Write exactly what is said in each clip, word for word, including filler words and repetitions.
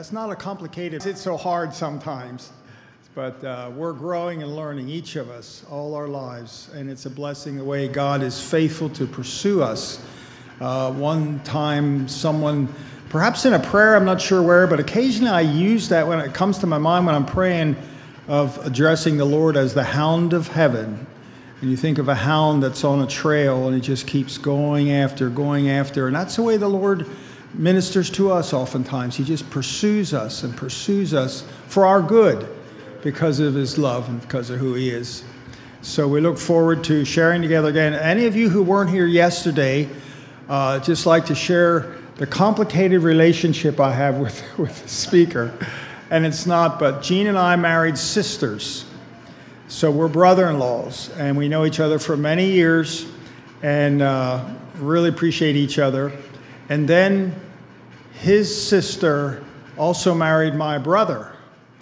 It's not a complicated, it's so hard sometimes, but uh, we're growing and learning, each of us, all our lives, and it's a blessing the way God is faithful to pursue us. Uh, one time someone, perhaps in a prayer, I'm not sure where, but occasionally I use that when it comes to my mind when I'm praying of addressing the Lord as the hound of heaven. And you think of a hound that's on a trail and it just keeps going after, going after, and that's the way the Lord ministers to us oftentimes. He just pursues us and pursues us for our good because of his love and because of who he is. So we look forward to sharing together again. Any of you who weren't here yesterday, uh, just like to share the complicated relationship I have with, with the speaker. And it's not, but Jean and I married sisters. So we're brother-in-laws, and we know each other for many years and uh, really appreciate each other. And then his sister also married my brother.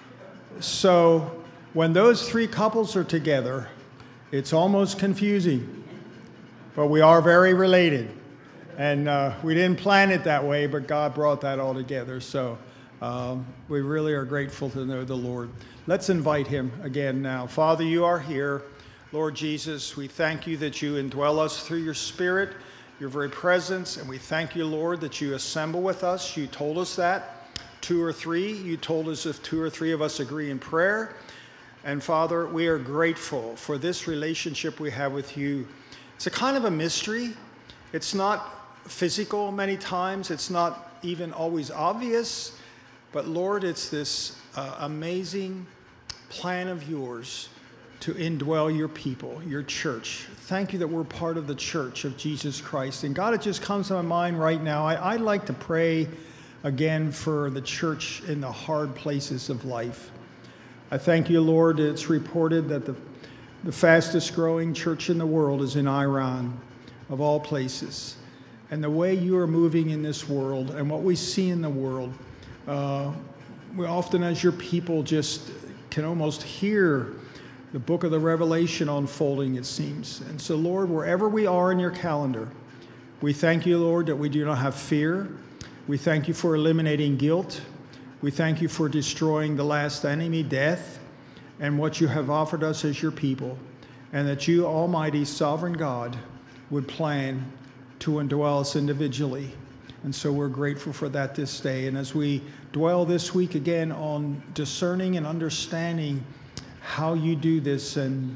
So when those three couples are together, it's almost confusing. But we are very related. And uh, we didn't plan it that way, but God brought that all together. So um, we really are grateful to know the Lord. Let's invite him again now. Father, you are here. Lord Jesus, we thank you that you indwell us through your Spirit, your very presence, and we thank you, Lord, that you assemble with us. You told us that. Two or three, you told us if two or three of us agree in prayer. And Father, we are grateful for this relationship we have with you. It's a kind of a mystery. It's not physical many times. It's not even always obvious. But Lord, it's this uh, amazing plan of yours to indwell your people, your church. Thank you that we're part of the church of Jesus Christ. And God, it just comes to my mind right now. I, I'd like to pray again for the church in the hard places of life. I thank you, Lord. It's reported that the, the fastest growing church in the world is in Iran, of all places. And the way you are moving in this world and what we see in the world, uh, we often as your people just can almost hear the book of the Revelation unfolding, it seems. And so, Lord, wherever we are in your calendar, we thank you, Lord, that we do not have fear. We thank you for eliminating guilt. We thank you for destroying the last enemy, death, and what you have offered us as your people, and that you, Almighty Sovereign God, would plan to indwell us individually. And so we're grateful for that this day. And as we dwell this week again on discerning and understanding how you do this and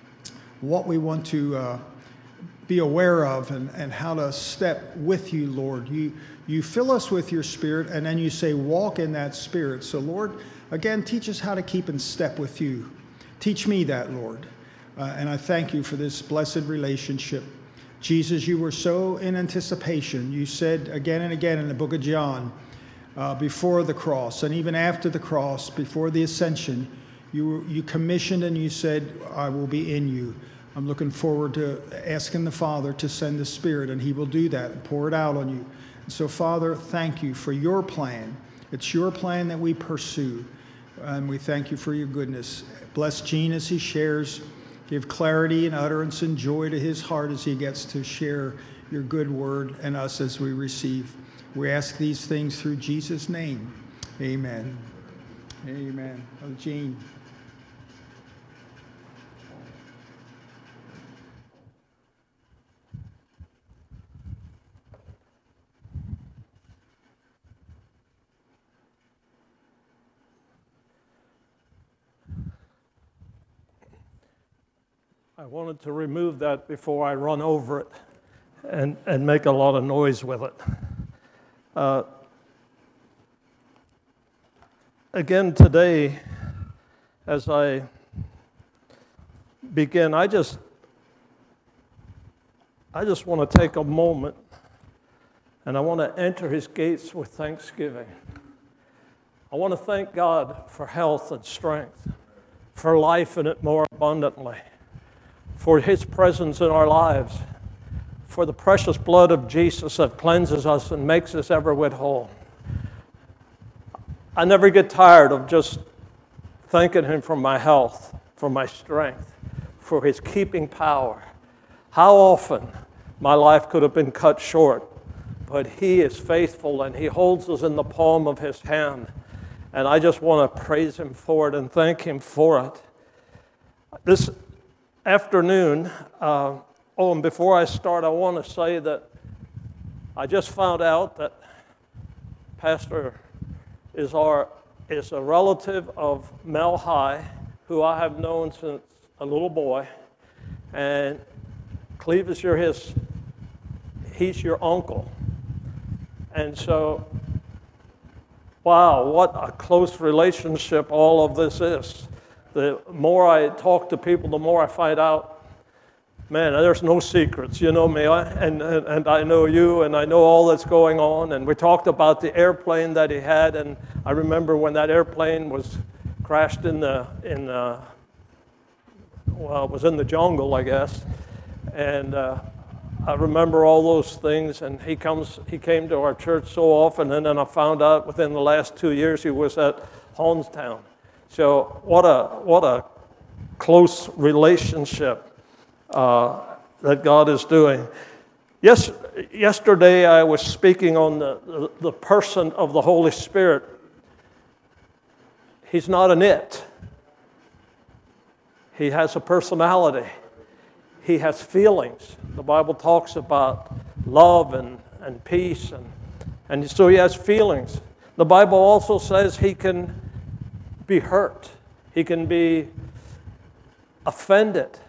what we want to uh, be aware of and, and how to step with you, Lord. You, you fill us with your Spirit, and then you say, walk in that Spirit. So, Lord, again, teach us how to keep in step with you. Teach me that, Lord. Uh, and I thank you for this blessed relationship. Jesus, you were so in anticipation. You said again and again in the book of John, uh, before the cross and even after the cross, before the ascension, You, you commissioned and you said, I will be in you. I'm looking forward to asking the Father to send the Spirit, and he will do that and pour it out on you. And so, Father, thank you for your plan. It's your plan that we pursue, and we thank you for your goodness. Bless Gene as he shares. Give clarity and utterance and joy to his heart as he gets to share your good word and us as we receive. We ask these things through Jesus' name. Amen. Amen. Oh, Gene. I wanted to remove that before I run over it and, and make a lot of noise with it. Uh, again today, as I begin, I just, I just want to take a moment and I want to enter his gates with thanksgiving. I want to thank God for health and strength, for life in it more abundantly, for his presence in our lives, for the precious blood of Jesus that cleanses us and makes us ever whit whole. I never get tired of just thanking him for my health, for my strength, for his keeping power. How often my life could have been cut short, but he is faithful and he holds us in the palm of his hand. And I just want to praise Him for it and thank Him for it. This afternoon, uh, oh, and before I start, I want to say that I just found out that Pastor is our is a relative of Mel High, who I have known since a little boy. And Clevis, you're his, he's your uncle. And so, wow, what a close relationship all of this is. The more I talk to people, the more I find out, man, there's no secrets. You know me, I, and, and, and I know you, and I know all that's going on. And we talked about the airplane that he had, and I remember when that airplane was crashed in the, in the, well, it was in the jungle, I guess. And uh, I remember all those things, and he comes, he came to our church so often, and then I found out within the last two years he was at Honestown. So what a what a close relationship uh, that God is doing. Yes, yesterday I was speaking on the, the, the person of the Holy Spirit. He's not an it. He has a personality. He has feelings. The Bible talks about love and, and peace, and, and so he has feelings. The Bible also says he can be hurt. He can be offended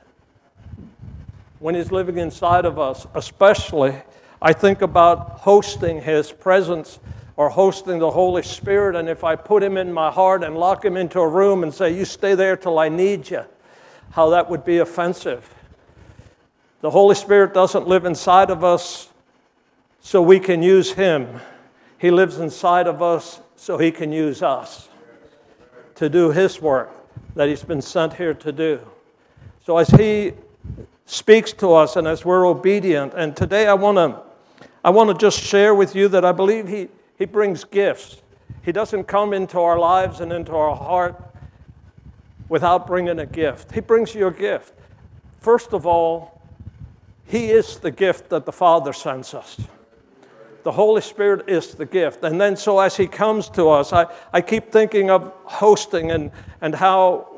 when he's living inside of us. Especially, I think about hosting his presence or hosting the Holy Spirit, and if I put him in my heart and lock him into a room and say, you stay there till I need you, how that would be offensive. The Holy Spirit doesn't live inside of us so we can use Him. He lives inside of us so He can use us to do His work that He's been sent here to do. So as He speaks to us and as we're obedient, and today I want to I want to just share with you that I believe He, he brings gifts. He doesn't come into our lives and into our heart without bringing a gift. He brings you a gift. First of all, He is the gift that the Father sends us. The Holy Spirit is the gift. And then so as He comes to us, I, I keep thinking of hosting and, and how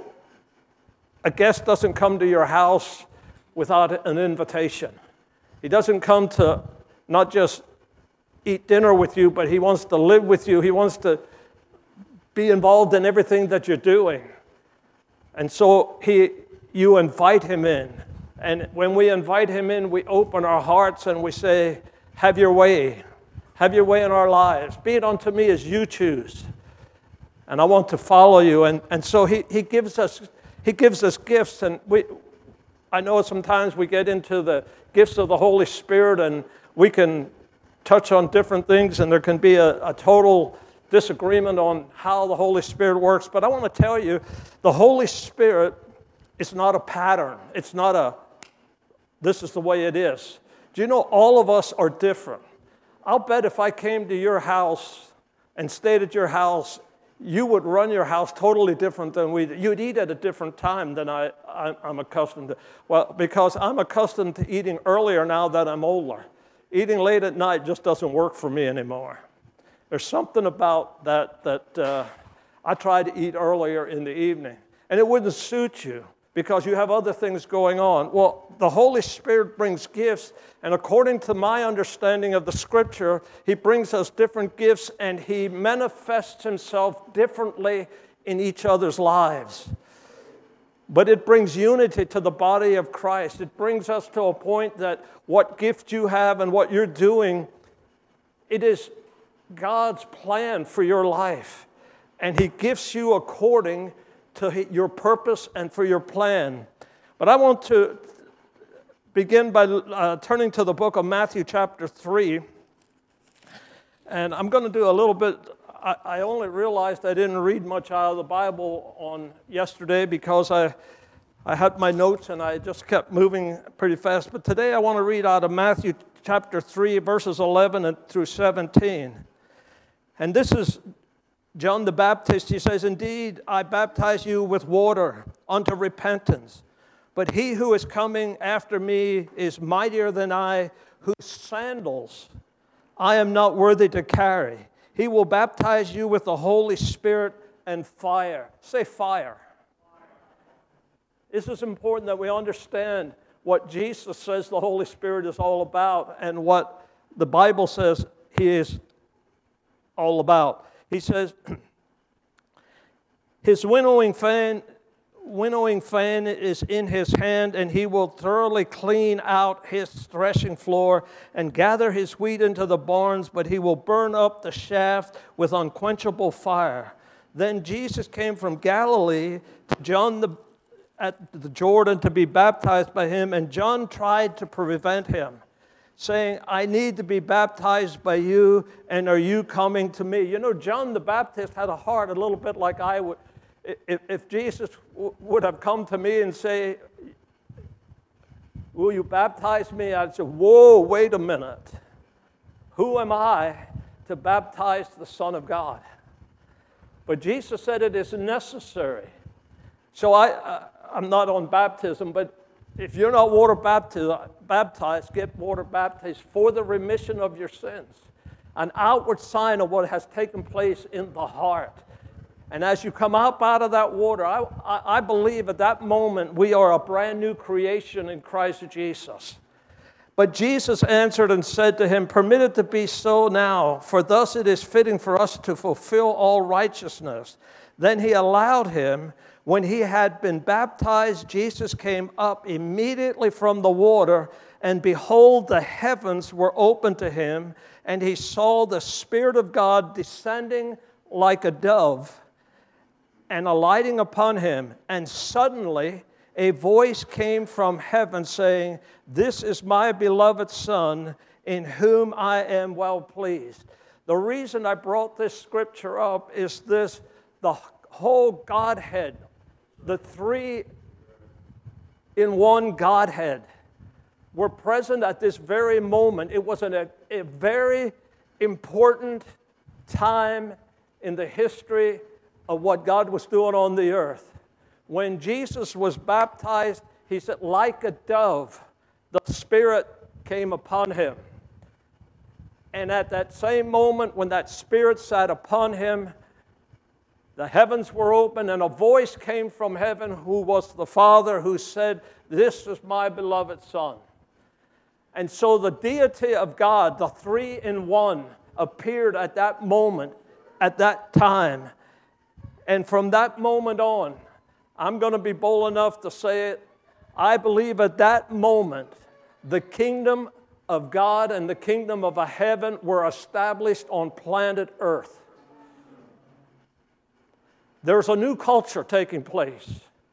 a guest doesn't come to your house without an invitation. He doesn't come to not just eat dinner with you, but He wants to live with you. He wants to be involved in everything that you're doing. And so he, you invite Him in. And when we invite Him in, we open our hearts and we say, have your way. Have your way in our lives. Be it unto me as you choose. And I want to follow you. And, and so he, he gives us He gives us gifts. And we I know sometimes we get into the gifts of the Holy Spirit and we can touch on different things and there can be a, a total disagreement on how the Holy Spirit works. But I want to tell you, the Holy Spirit is not a pattern. It's not a, this is the way it is. Do you know all of us are different? I'll bet if I came to your house and stayed at your house, you would run your house totally different than we do. You'd eat at a different time than I, I'm accustomed to. Well, because I'm accustomed to eating earlier now that I'm older. Eating late at night just doesn't work for me anymore. There's something about that that uh, I try to eat earlier in the evening. And it wouldn't suit you because you have other things going on. Well, the Holy Spirit brings gifts, and according to my understanding of the Scripture, He brings us different gifts, and He manifests Himself differently in each other's lives. But it brings unity to the body of Christ. It brings us to a point that what gift you have and what you're doing, it is God's plan for your life. And He gifts you according to your purpose and for your plan. But I want to begin by uh, turning to the book of Matthew chapter three. And I'm going to do a little bit, I, I only realized I didn't read much out of the Bible on yesterday because I, I had my notes and I just kept moving pretty fast. But today I want to read out of Matthew chapter three, verses eleven and through seventeen. And this is John the Baptist. He says, indeed, I baptize you with water unto repentance. But he who is coming after me is mightier than I, whose sandals I am not worthy to carry. He will baptize you with the Holy Spirit and fire. Say fire. This is important that we understand what Jesus says the Holy Spirit is all about and what the Bible says He is all about. He says, His winnowing fan, winnowing fan is in His hand, and He will thoroughly clean out His threshing floor and gather His wheat into the barns, but He will burn up the shaft with unquenchable fire. Then Jesus came from Galilee to John the, at the Jordan to be baptized by Him, and John tried to prevent Him, saying, I need to be baptized by you, and are you coming to me? You know, John the Baptist had a heart a little bit like I would. If, if Jesus w- would have come to me and say, will you baptize me? I'd say, whoa, wait a minute. Who am I to baptize the Son of God? But Jesus said it is necessary. So I, I, I'm not on baptism, but if you're not water baptized, baptized, get water baptized for the remission of your sins. An outward sign of what has taken place in the heart. And as you come up out of that water, I, I, I believe at that moment we are a brand new creation in Christ Jesus. But Jesus answered and said to him, permit it to be so now, for thus it is fitting for us to fulfill all righteousness. Then he allowed him. When he had been baptized, Jesus came up immediately from the water, and behold, the heavens were opened to him, and he saw the Spirit of God descending like a dove and alighting upon him. And suddenly a voice came from heaven saying, this is my beloved Son, in whom I am well pleased. The reason I brought this scripture up is this: the whole Godhead, the three in one Godhead, were present at this very moment. It was an, a, a very important time in the history of what God was doing on the earth. When Jesus was baptized, he said, like a dove, the Spirit came upon him. And at that same moment, when that Spirit sat upon him, the heavens were open, and a voice came from heaven, who was the Father, who said, this is my beloved Son. And so the deity of God, the three in one, appeared at that moment, at that time. And from that moment on, I'm going to be bold enough to say it, I believe at that moment, the kingdom of God and the kingdom of heaven were established on planet Earth. There's a new culture taking place.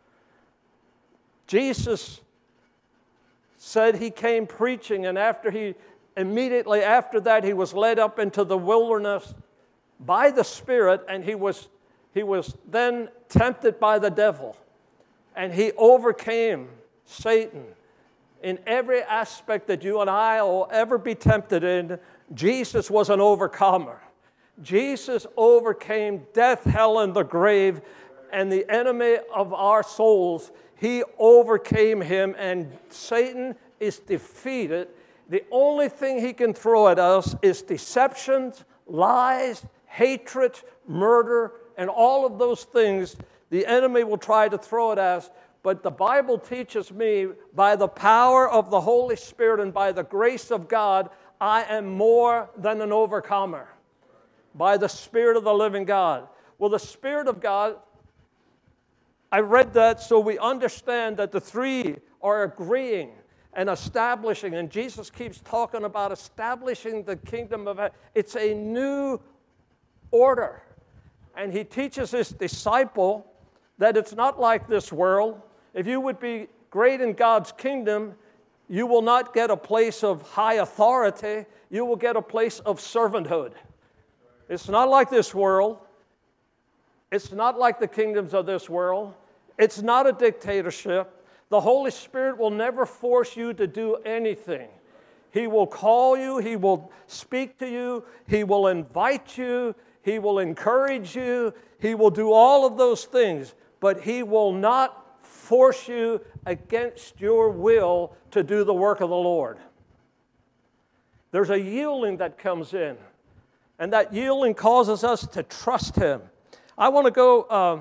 Jesus said he came preaching, and after he, immediately after that, he was led up into the wilderness by the Spirit, and he was, he was then tempted by the devil. And he overcame Satan in every aspect that you and I will ever be tempted in. Jesus was an overcomer. Jesus overcame death, hell, and the grave, and the enemy of our souls. He overcame him, and Satan is defeated. The only thing he can throw at us is deceptions, lies, hatred, murder, and all of those things the enemy will try to throw at us. But the Bible teaches me, by the power of the Holy Spirit and by the grace of God, I am more than an overcomer. By the Spirit of the living God. Well, the Spirit of God, I read that so we understand that the three are agreeing and establishing, and Jesus keeps talking about establishing the kingdom of heaven. It's a new order. And he teaches his disciple that it's not like this world. If you would be great in God's kingdom, you will not get a place of high authority. You will get a place of servanthood. It's not like this world. It's not like the kingdoms of this world. It's not a dictatorship. The Holy Spirit will never force you to do anything. He will call you. He will speak to you. He will invite you. He will encourage you. He will do all of those things. But he will not force you against your will to do the work of the Lord. There's a yielding that comes in. And that yielding causes us to trust him. I want to go, um,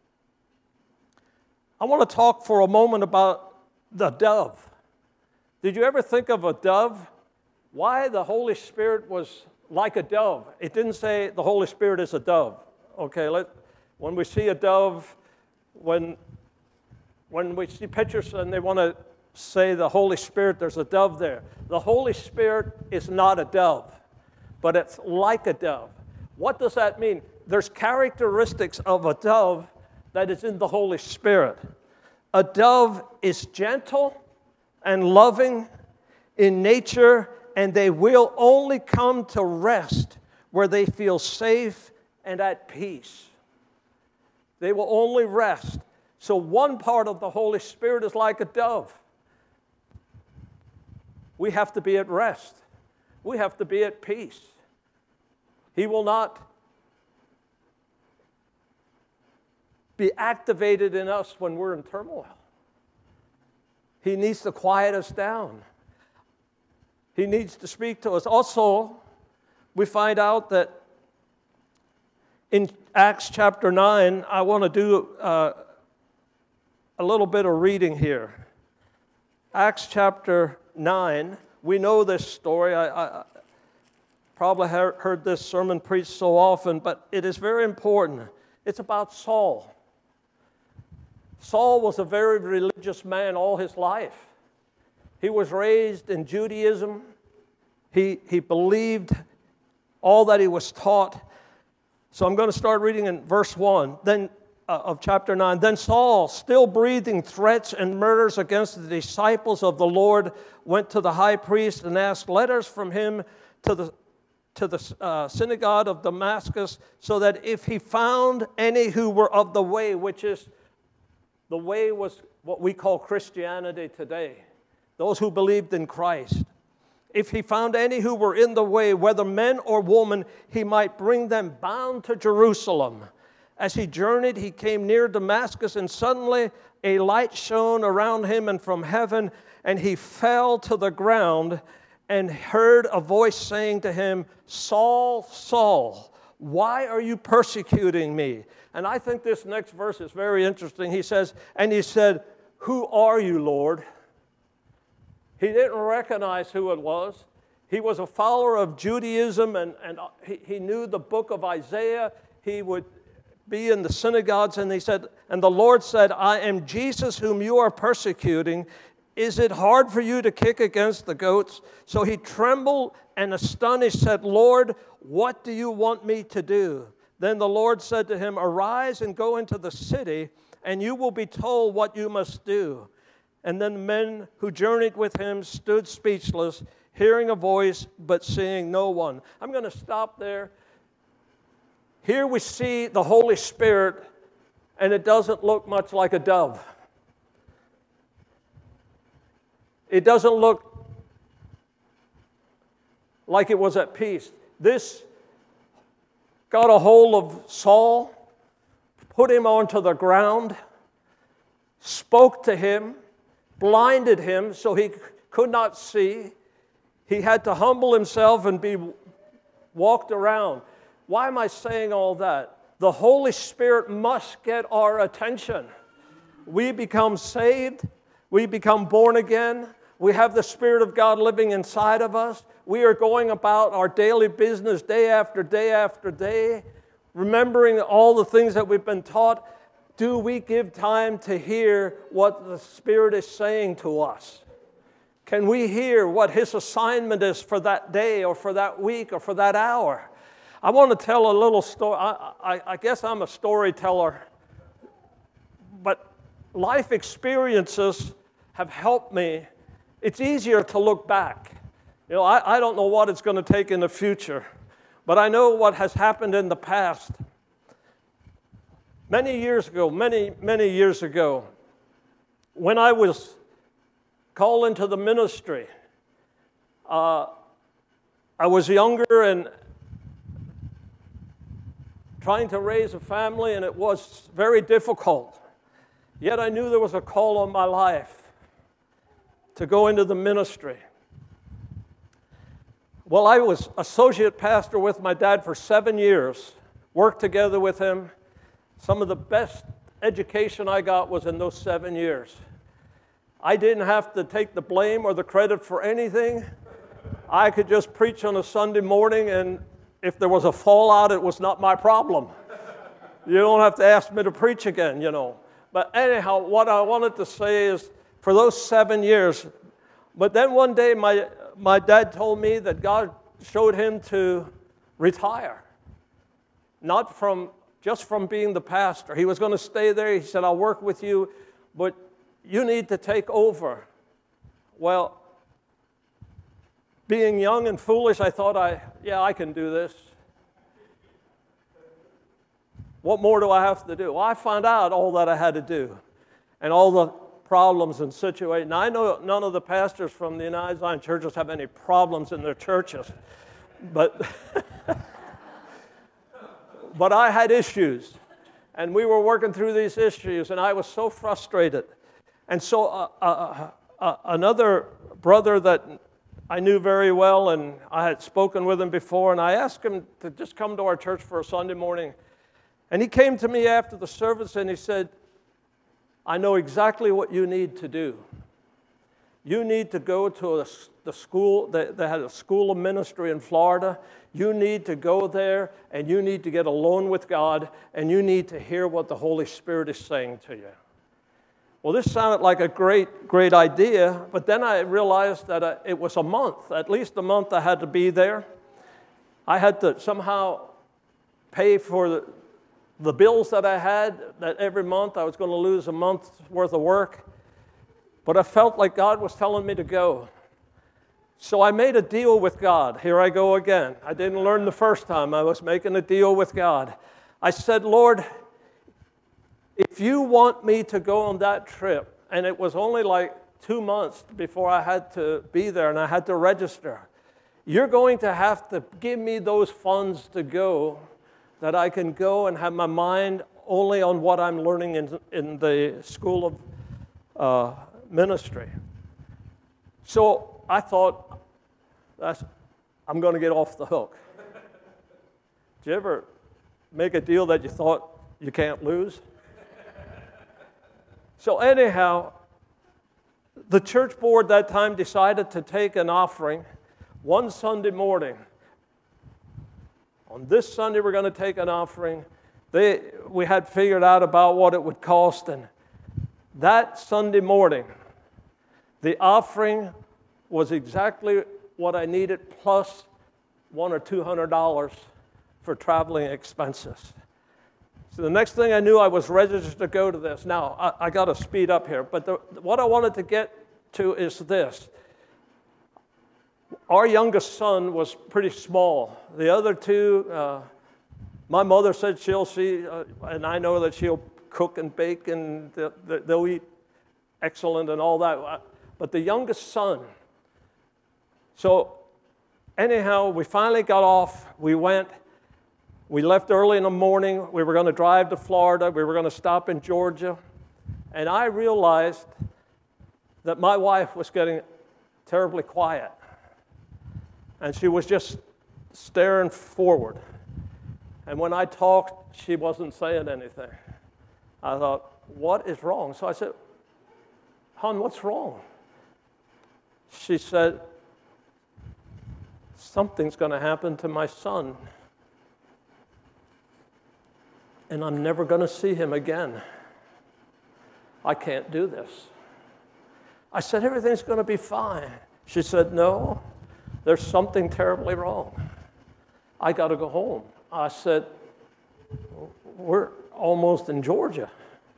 I want to talk for a moment about the dove. Did you ever think of a dove? Why the Holy Spirit was like a dove? It didn't say the Holy Spirit is a dove. Okay, let, when we see a dove, when, when we see pictures and they want to say the Holy Spirit, there's a dove there. The Holy Spirit is not a dove, but it's like a dove. What does that mean? There's characteristics of a dove that is in the Holy Spirit. A dove is gentle and loving in nature, and they will only come to rest where they feel safe and at peace. They will only rest. So one part of the Holy Spirit is like a dove. We have to be at rest. We have to be at peace. He will not be activated in us when we're in turmoil. He needs to quiet us down. He needs to speak to us. Also, we find out that in Acts chapter nine, I want to do uh, a little bit of reading here. Acts chapter nine, we know this story. I, I probably heard this sermon preached so often, but it is very important. It's about Saul. Saul was a very religious man all his life. He was raised in Judaism. He, he believed all that he was taught. So I'm going to start reading in verse one then, uh, of chapter nine. Then Saul, still breathing threats and murders against the disciples of the Lord, went to the high priest and asked letters from him to the, to the uh, synagogue of Damascus, so that if he found any who were of the way, which is, the way was what we call Christianity today, those who believed in Christ. If he found any who were in the way, whether men or women, he might bring them bound to Jerusalem. As he journeyed, he came near Damascus, and suddenly a light shone around him and from heaven, and he fell to the ground and heard a voice saying to him, Saul, Saul, why are you persecuting me? And I think this next verse is very interesting. He says, and he said, who are you, Lord? He didn't recognize who it was. He was a follower of Judaism, and, and he, he knew the book of Isaiah. He would be in the synagogues, and he said, and the Lord said, I am Jesus whom you are persecuting. Is it hard for you to kick against the goats? So he trembled and astonished said, Lord, what do you want me to do? Then the Lord said to him, arise and go into the city, and you will be told what you must do. And then the men who journeyed with him stood speechless, hearing a voice, but seeing no one. I'm going to stop there. Here we see the Holy Spirit, and it doesn't look much like a dove. It doesn't look like it was at peace. This got a hold of Saul, put him onto the ground, spoke to him, blinded him so he could not see. He had to humble himself and be walked around. Why am I saying all that? The Holy Spirit must get our attention. We become saved. We become born again. We have the Spirit of God living inside of us. We are going about our daily business day after day after day, remembering all the things that we've been taught. Do we give time to hear what the Spirit is saying to us? Can we hear what His assignment is for that day or for that week or for that hour? I want to tell a little story. I, I, I guess I'm a storyteller, but life experiences have helped me. It's easier to look back. You know, I, I don't know what it's going to take in the future, but I know what has happened in the past. Many years ago, many, many years ago, when I was called into the ministry, uh, I was younger and trying to raise a family, and it was very difficult. Yet I knew there was a call on my life to go into the ministry. Well, I was associate pastor with my dad for seven years, worked together with him, Some of the best education I got was in those seven years. I didn't have to take the blame or the credit for anything. I could just preach on a Sunday morning, and if there was a fallout, it was not my problem. You don't have to ask me to preach again, you know. But anyhow, what I wanted to say is, for those seven years, but then one day my, my dad told me that God showed him to retire. Not from, just from being the pastor. He was going to stay there. He said, I'll work with you, but you need to take over. Well, being young and foolish, I thought, I, yeah, I can do this. What more do I have to do? Well, I found out all that I had to do and all the problems and situations. Now, I know none of the pastors from the United Zion churches have any problems in their churches, but, but I had issues, and we were working through these issues, and I was so frustrated. And so uh, uh, uh, another brother that I knew very well, and I had spoken with him before, and I asked him to just come to our church for a Sunday morning. And he came to me after the service and he said, I know exactly what you need to do. You need to go to a, the school, they, they had a school of ministry in Florida. You need to go there and you need to get alone with God and you need to hear what the Holy Spirit is saying to you. Well, this sounded like a great, great idea, but then I realized that uh, it was a month, at least a month I had to be there. I had to somehow pay for the, the bills that I had, that every month I was going to lose a month's worth of work. But I felt like God was telling me to go. So I made a deal with God. Here I go again. I didn't learn the first time. I was making a deal with God. I said, Lord, if you want me to go on that trip, and it was only like two months before I had to be there and I had to register, you're going to have to give me those funds to go, that I can go and have my mind only on what I'm learning in, in the school of uh, ministry. So I thought, that's, I'm going to get off the hook. Did you ever make a deal that you thought you can't lose? So anyhow, the church board that time decided to take an offering one Sunday morning. On this Sunday, we're going to take an offering. They, we had figured out about what it would cost, and that Sunday morning, the offering was exactly what I needed, plus one or two hundred dollars for traveling expenses. So the next thing I knew, I was registered to go to this. Now, I, I got to speed up here, but the, what I wanted to get to is this. Our youngest son was pretty small. The other two, uh, my mother said she'll see, uh, and I know that she'll cook and bake, and they'll, they'll eat excellent and all that. But the youngest son, so anyhow, we finally got off. We went. We left early in the morning. We were going to drive to Florida. We were going to stop in Georgia. And I realized that my wife was getting terribly quiet. And she was just staring forward. And when I talked, she wasn't saying anything. I thought, what is wrong? So I said, hon, what's wrong? She said, something's going to happen to my son. And I'm never going to see him again. I can't do this. I said, everything's going to be fine. She said, no, there's something terribly wrong. I got to go home. I said, we're almost in Georgia.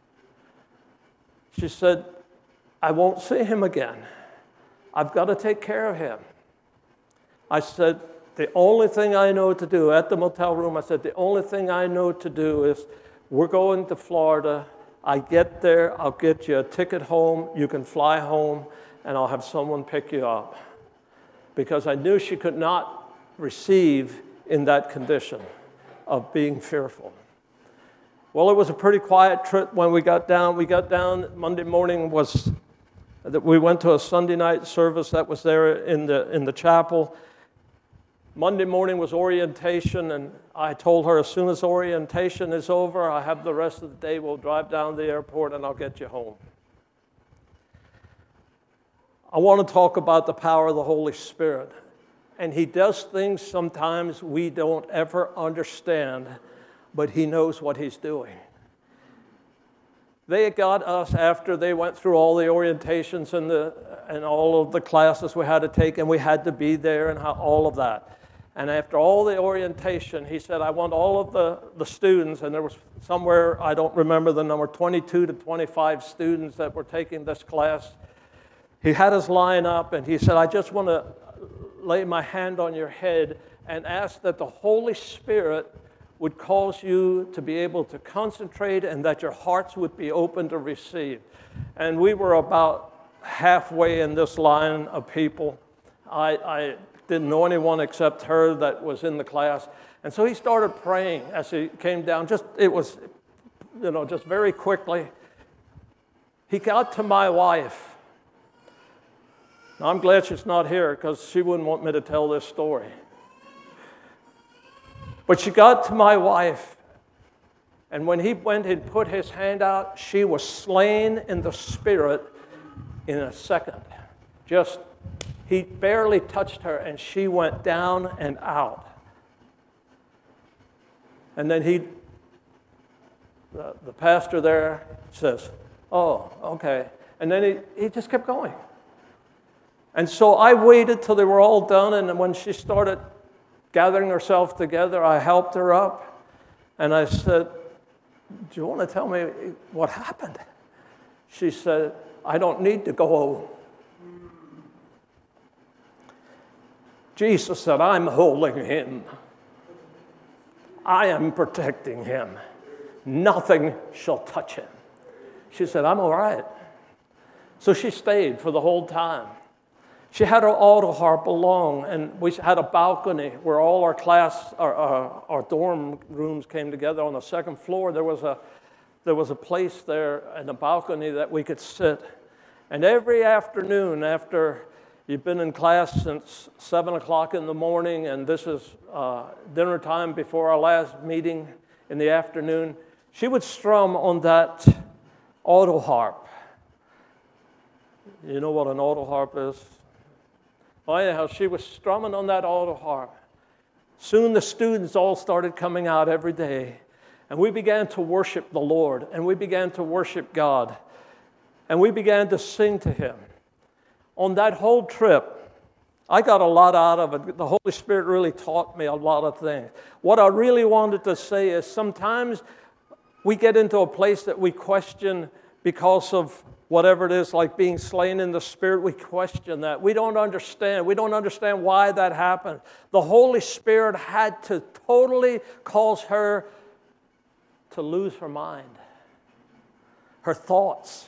She said, I won't see him again. I've got to take care of him. I said, the only thing I know to do at the motel room, I said, the only thing I know to do is we're going to Florida. I get there, I'll get you a ticket home. You can fly home, and I'll have someone pick you up. Because I knew she could not receive in that condition of being fearful. Well, it was a pretty quiet trip when we got down. We got down, Monday morning was, we went to a Sunday night service that was there in the, in the chapel. Monday morning was orientation, and I told her as soon as orientation is over, I have the rest of the day, we'll drive down to the airport and I'll get you home. I want to talk about the power of the Holy Spirit. And He does things sometimes we don't ever understand, but He knows what He's doing. They got us after they went through all the orientations and, the, and all of the classes we had to take, and we had to be there and how, all of that. And after all the orientation, he said, I want all of the, the students, and there was somewhere, I don't remember the number, twenty-two to twenty-five students that were taking this class. He had us line up, and he said, I just want to lay my hand on your head and ask that the Holy Spirit would cause you to be able to concentrate and that your hearts would be open to receive. And we were about halfway in this line of people. I, I didn't know anyone except her that was in the class. And so he started praying as he came down. Just, it was, you know, just very quickly. He got to my wife. Now, I'm glad she's not here because she wouldn't want me to tell this story. But she got to my wife, and when he went and put his hand out, she was slain in the Spirit in a second. Just, he barely touched her, and she went down and out. And then he, the, the pastor there says, oh, okay. And then he, he just kept going. And so I waited till they were all done, and when she started gathering herself together, I helped her up, and I said, do you want to tell me what happened? She said, I don't need to go. Jesus said, I'm holding him. I am protecting him. Nothing shall touch him. She said, I'm all right. So she stayed for the whole time. She had her auto harp along, and we had a balcony where all our class, our, our, our dorm rooms came together. On the second floor, there was a there was a place there and a balcony that we could sit. And every afternoon, after you've been in class since seven o'clock in the morning, and this is uh, dinner time before our last meeting in the afternoon, she would strum on that auto harp. You know what an auto harp is? Oh, anyhow, she was strumming on that auto harp. Soon the students all started coming out every day, and we began to worship the Lord, and we began to worship God, and we began to sing to Him. On that whole trip, I got a lot out of it. The Holy Spirit really taught me a lot of things. What I really wanted to say is sometimes we get into a place that we question because of whatever it is, like being slain in the Spirit, we question that. We don't understand. We don't understand why that happened. The Holy Spirit had to totally cause her to lose her mind, her thoughts.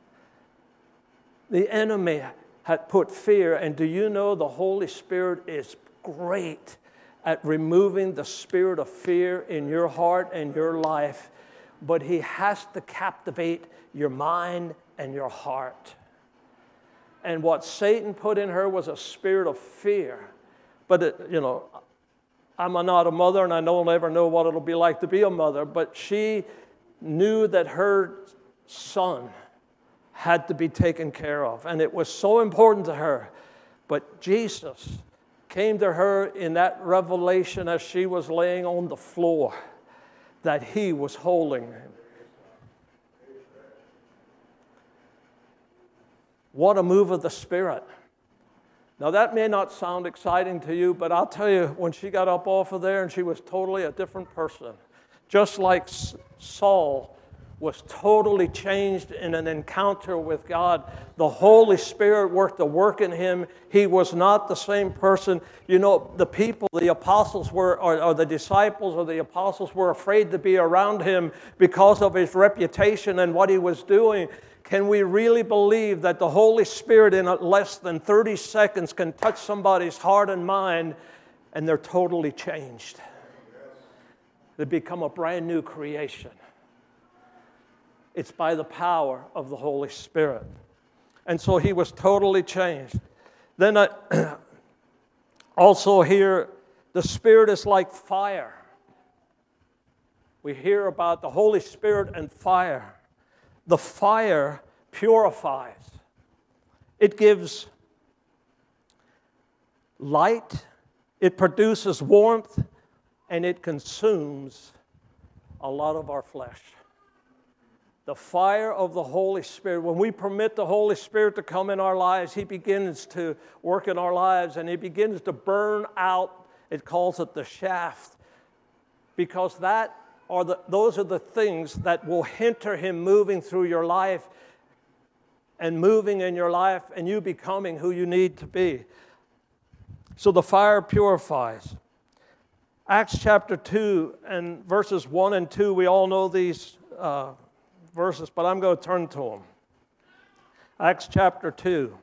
The enemy had put fear, and do you know the Holy Spirit is great at removing the spirit of fear in your heart and your life, but he has to captivate your mind and your heart. And what Satan put in her was a spirit of fear. But, it, you know, I'm not a mother, and I don't ever know what it'll be like to be a mother, but she knew that her son had to be taken care of, and it was so important to her. But Jesus came to her in that revelation as she was laying on the floor, that he was holding him. What a move of the Spirit. Now that may not sound exciting to you, but I'll tell you, when she got up off of there and she was totally a different person, just like Saul was totally changed in an encounter with God, the Holy Spirit worked a work in him. He was not the same person. You know, the people, the apostles were, or, or the disciples or the apostles were afraid to be around him because of his reputation and what he was doing. Can we really believe that the Holy Spirit in less than thirty seconds can touch somebody's heart and mind and they're totally changed? They become a brand new creation. It's by the power of the Holy Spirit. And so he was totally changed. Then I also here, The Spirit is like fire. We hear about the Holy Spirit and fire. The fire purifies. It gives light, it produces warmth, and it consumes a lot of our flesh. The fire of the Holy Spirit, when we permit the Holy Spirit to come in our lives, He begins to work in our lives, and He begins to burn out, it calls it the shaft, because that are the, those are the things that will hinder Him moving through your life and moving in your life and you becoming who you need to be. So the fire purifies. Acts chapter two and verses one and two, we all know these uh, verses, but I'm going to turn to them. Acts chapter two.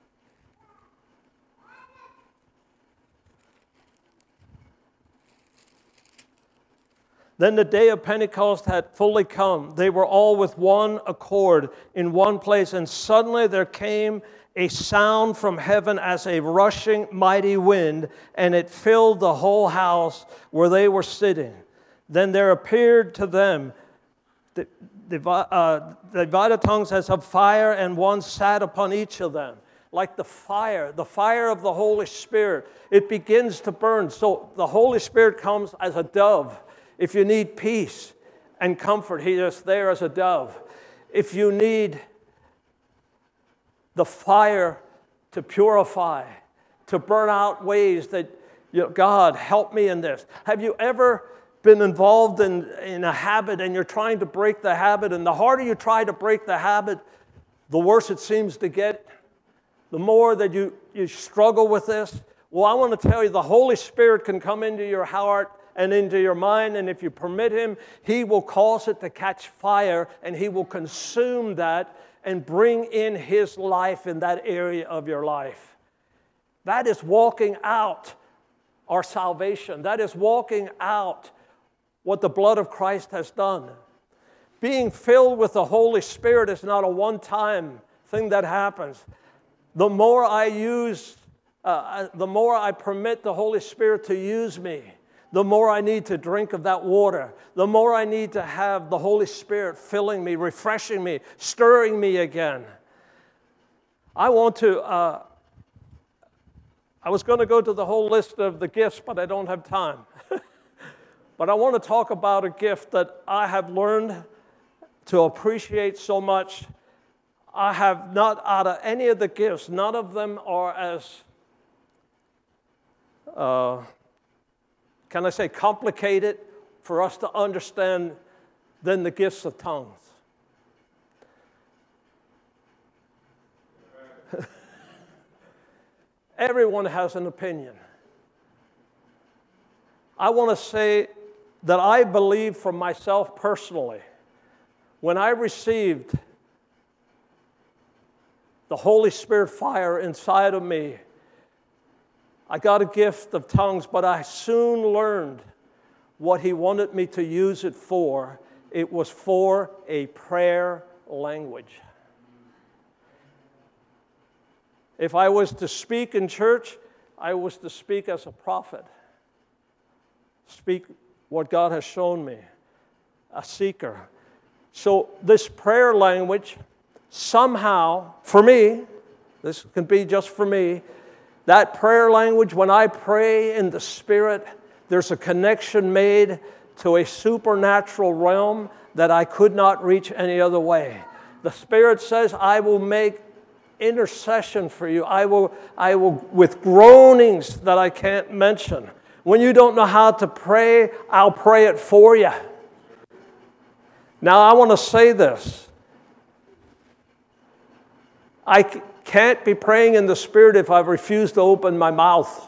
Then the day of Pentecost had fully come. They were all with one accord in one place, and suddenly there came a sound from heaven as a rushing mighty wind, and it filled the whole house where they were sitting. Then there appeared to them the, the, uh, divided tongues as of fire, and one sat upon each of them. Like the fire, the fire of the Holy Spirit, it begins to burn. So the Holy Spirit comes as a dove. If you need peace and comfort, He is there as a dove. If you need the fire to purify, to burn out ways that, you know, God, help me in this. Have you ever been involved in, in a habit and you're trying to break the habit, and the harder you try to break the habit, the worse it seems to get? The more that you, you struggle with this? Well, I want to tell you, the Holy Spirit can come into your heart and into your mind, and if you permit Him, He will cause it to catch fire, and He will consume that and bring in His life in that area of your life. That is walking out our salvation. That is walking out what the blood of Christ has done. Being filled with the Holy Spirit is not a one-time thing that happens. The more I use, uh, the more I permit the Holy Spirit to use me, the more I need to drink of that water, the more I need to have the Holy Spirit filling me, refreshing me, stirring me again. I want to, uh, I was going to go to the whole list of the gifts, but I don't have time. But I want to talk about a gift that I have learned to appreciate so much. I have not, out of any of the gifts, none of them are as, uh, can I say, complicated for us to understand than the gifts of tongues. Everyone has an opinion. I want to say that I believe for myself personally, when I received the Holy Spirit fire inside of me, I got a gift of tongues, but I soon learned what He wanted me to use it for. It was for a prayer language. If I was to speak in church, I was to speak as a prophet. Speak what God has shown me, a seeker. So this prayer language, somehow, for me, this can be just for me, that prayer language, when I pray in the Spirit, there's a connection made to a supernatural realm that I could not reach any other way. The Spirit says, I will make intercession for you. I will, I will, with groanings that I can't mention. When you don't know how to pray, I'll pray it for you. Now, I want to say this. I can't be praying in the Spirit if I refuse to open my mouth.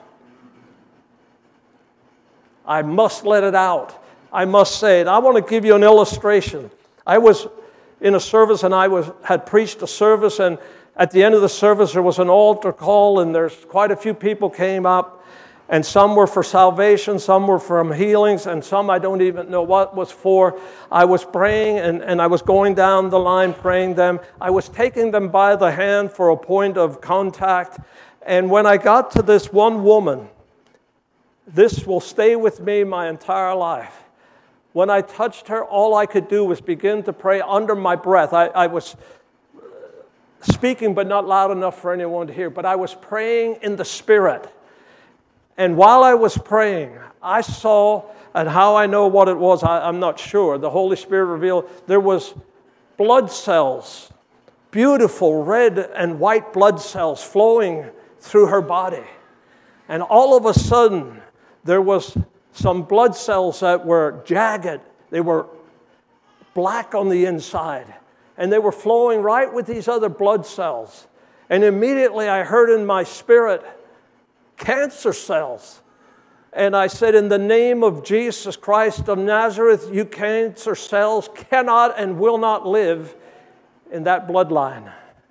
I must let it out. I must say it. I want to give you an illustration. I was in a service, and I was had preached a service, and at the end of the service there was an altar call, and there's quite a few people came up, and some were for salvation, some were from healings, and some I don't even know what was for. I was praying, and, and I was going down the line praying them. I was taking them by the hand for a point of contact, and when I got to this one woman, This will stay with me my entire life. When I touched her, all I could do was begin to pray under my breath. I, I was speaking, but not loud enough for anyone to hear. But I was praying in the Spirit. And while I was praying, I saw, and how I know what it was, I, I'm not sure. The Holy Spirit revealed there was blood cells, beautiful red and white blood cells flowing through her body. And all of a sudden, there was some blood cells that were jagged. They were black on the inside. And they were flowing right with these other blood cells. And immediately I heard in my spirit, cancer cells. And I said, in the name of Jesus Christ of Nazareth, you cancer cells cannot and will not live in that bloodline.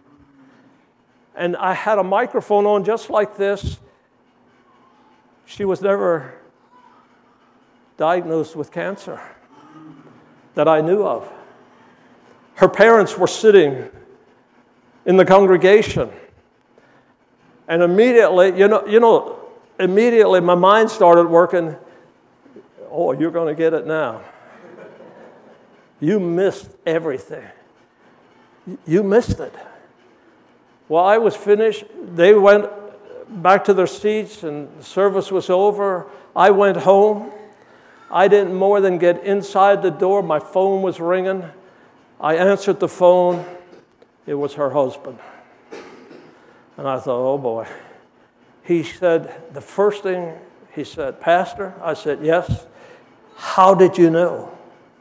And I had a microphone on just like this. She was never diagnosed with cancer that I knew of. Her parents were sitting in the congregation. And immediately, you know, you know, immediately my mind started working. Oh, you're going to get it now. You missed everything. You missed it. Well, I was finished. They went back to their seats and the service was over. I went home. I didn't more than get inside the door. My phone was ringing. I answered the phone. It was her husband. And I thought, oh boy. He said, the first thing he said, Pastor? I said, yes. How did you know?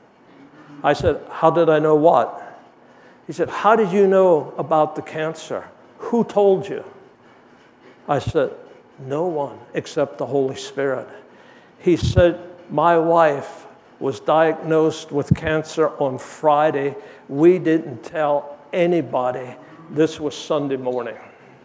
I said, how did I know what? He said, how did you know about the cancer? Who told you? I said, no one except the Holy Spirit. He said, my wife was diagnosed with cancer on Friday. We didn't tell anybody. This was Sunday morning.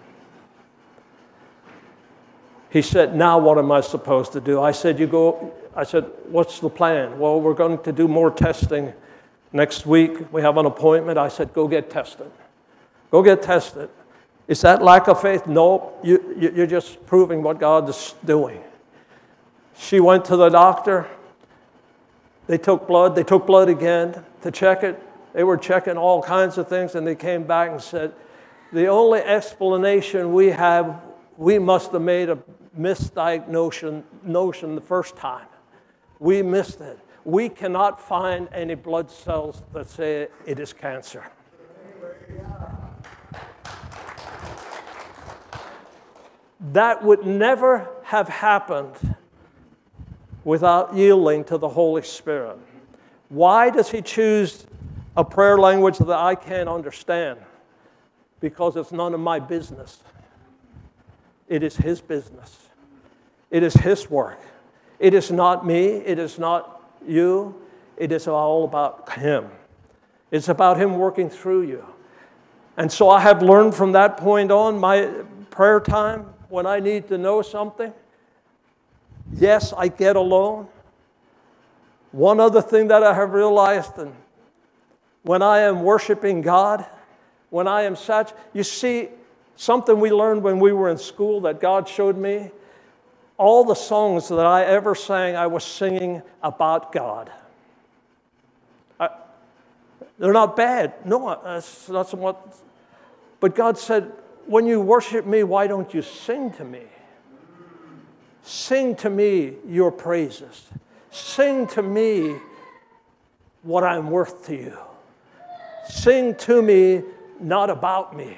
He said, now what am I supposed to do? I said, you go, I said, what's the plan? Well, we're going to do more testing next week. We have an appointment. I said, go get tested. Go get tested. Is that lack of faith? No, you, you're just proving what God is doing. She went to the doctor. They took blood. They took blood again to check it. They were checking all kinds of things, and they came back and said, the only explanation we have, we must have made a misdiagnosis notion the first time. We missed it. We cannot find any blood cells that say it is cancer. That would never have happened without yielding to the Holy Spirit. Why does he choose a prayer language that I can't understand? Because it's none of my business. It is his business. It is his work. It is not me. It is not you. It is all about him. It's about him working through you. And so I have learned from that point on, my prayer time, when I need to know something, yes, I get alone. One other thing that I have realized, and when I am worshiping God, when I am such, you see, something we learned when we were in school that God showed me, all the songs that I ever sang, I was singing about God. I, they're not bad. No, that's not what. But God said, when you worship me, why don't you sing to me? Sing to me your praises. Sing to me what I'm worth to you. Sing to me, not about me.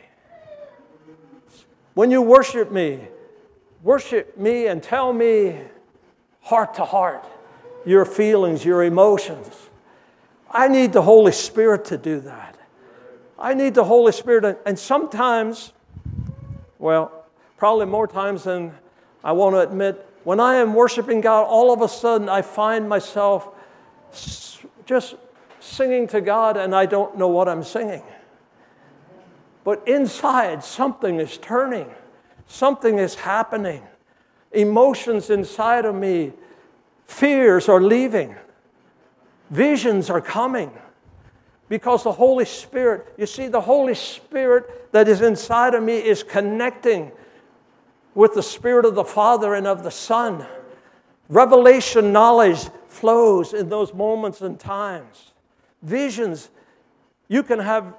When you worship me, worship me and tell me heart to heart your feelings, your emotions. I need the Holy Spirit to do that. I need the Holy Spirit. And sometimes, well, probably more times than I want to admit, when I am worshiping God, all of a sudden I find myself just singing to God and I don't know what I'm singing. But inside, something is turning. Something is happening. Emotions inside of me, fears are leaving. Visions are coming. Because the Holy Spirit, you see, the Holy Spirit that is inside of me is connecting with the Spirit of the Father and of the Son. Revelation knowledge flows in those moments and times. Visions. You can have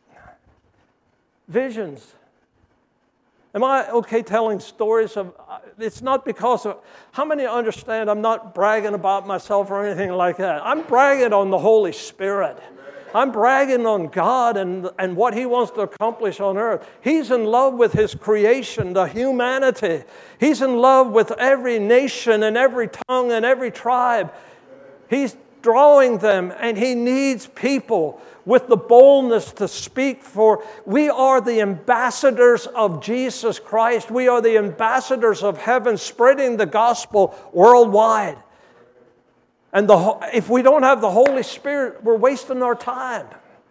visions. Am I okay telling stories of, it's not because of, how many understand I'm not bragging about myself or anything like that? I'm bragging on the Holy Spirit. I'm bragging on God and, and what He wants to accomplish on earth. He's in love with His creation, the humanity. He's in love with every nation and every tongue and every tribe. He's drawing them, and He needs people with the boldness to speak for. We are the ambassadors of Jesus Christ. We are the ambassadors of heaven, spreading the gospel worldwide. And the, if we don't have the Holy Spirit, we're wasting our time.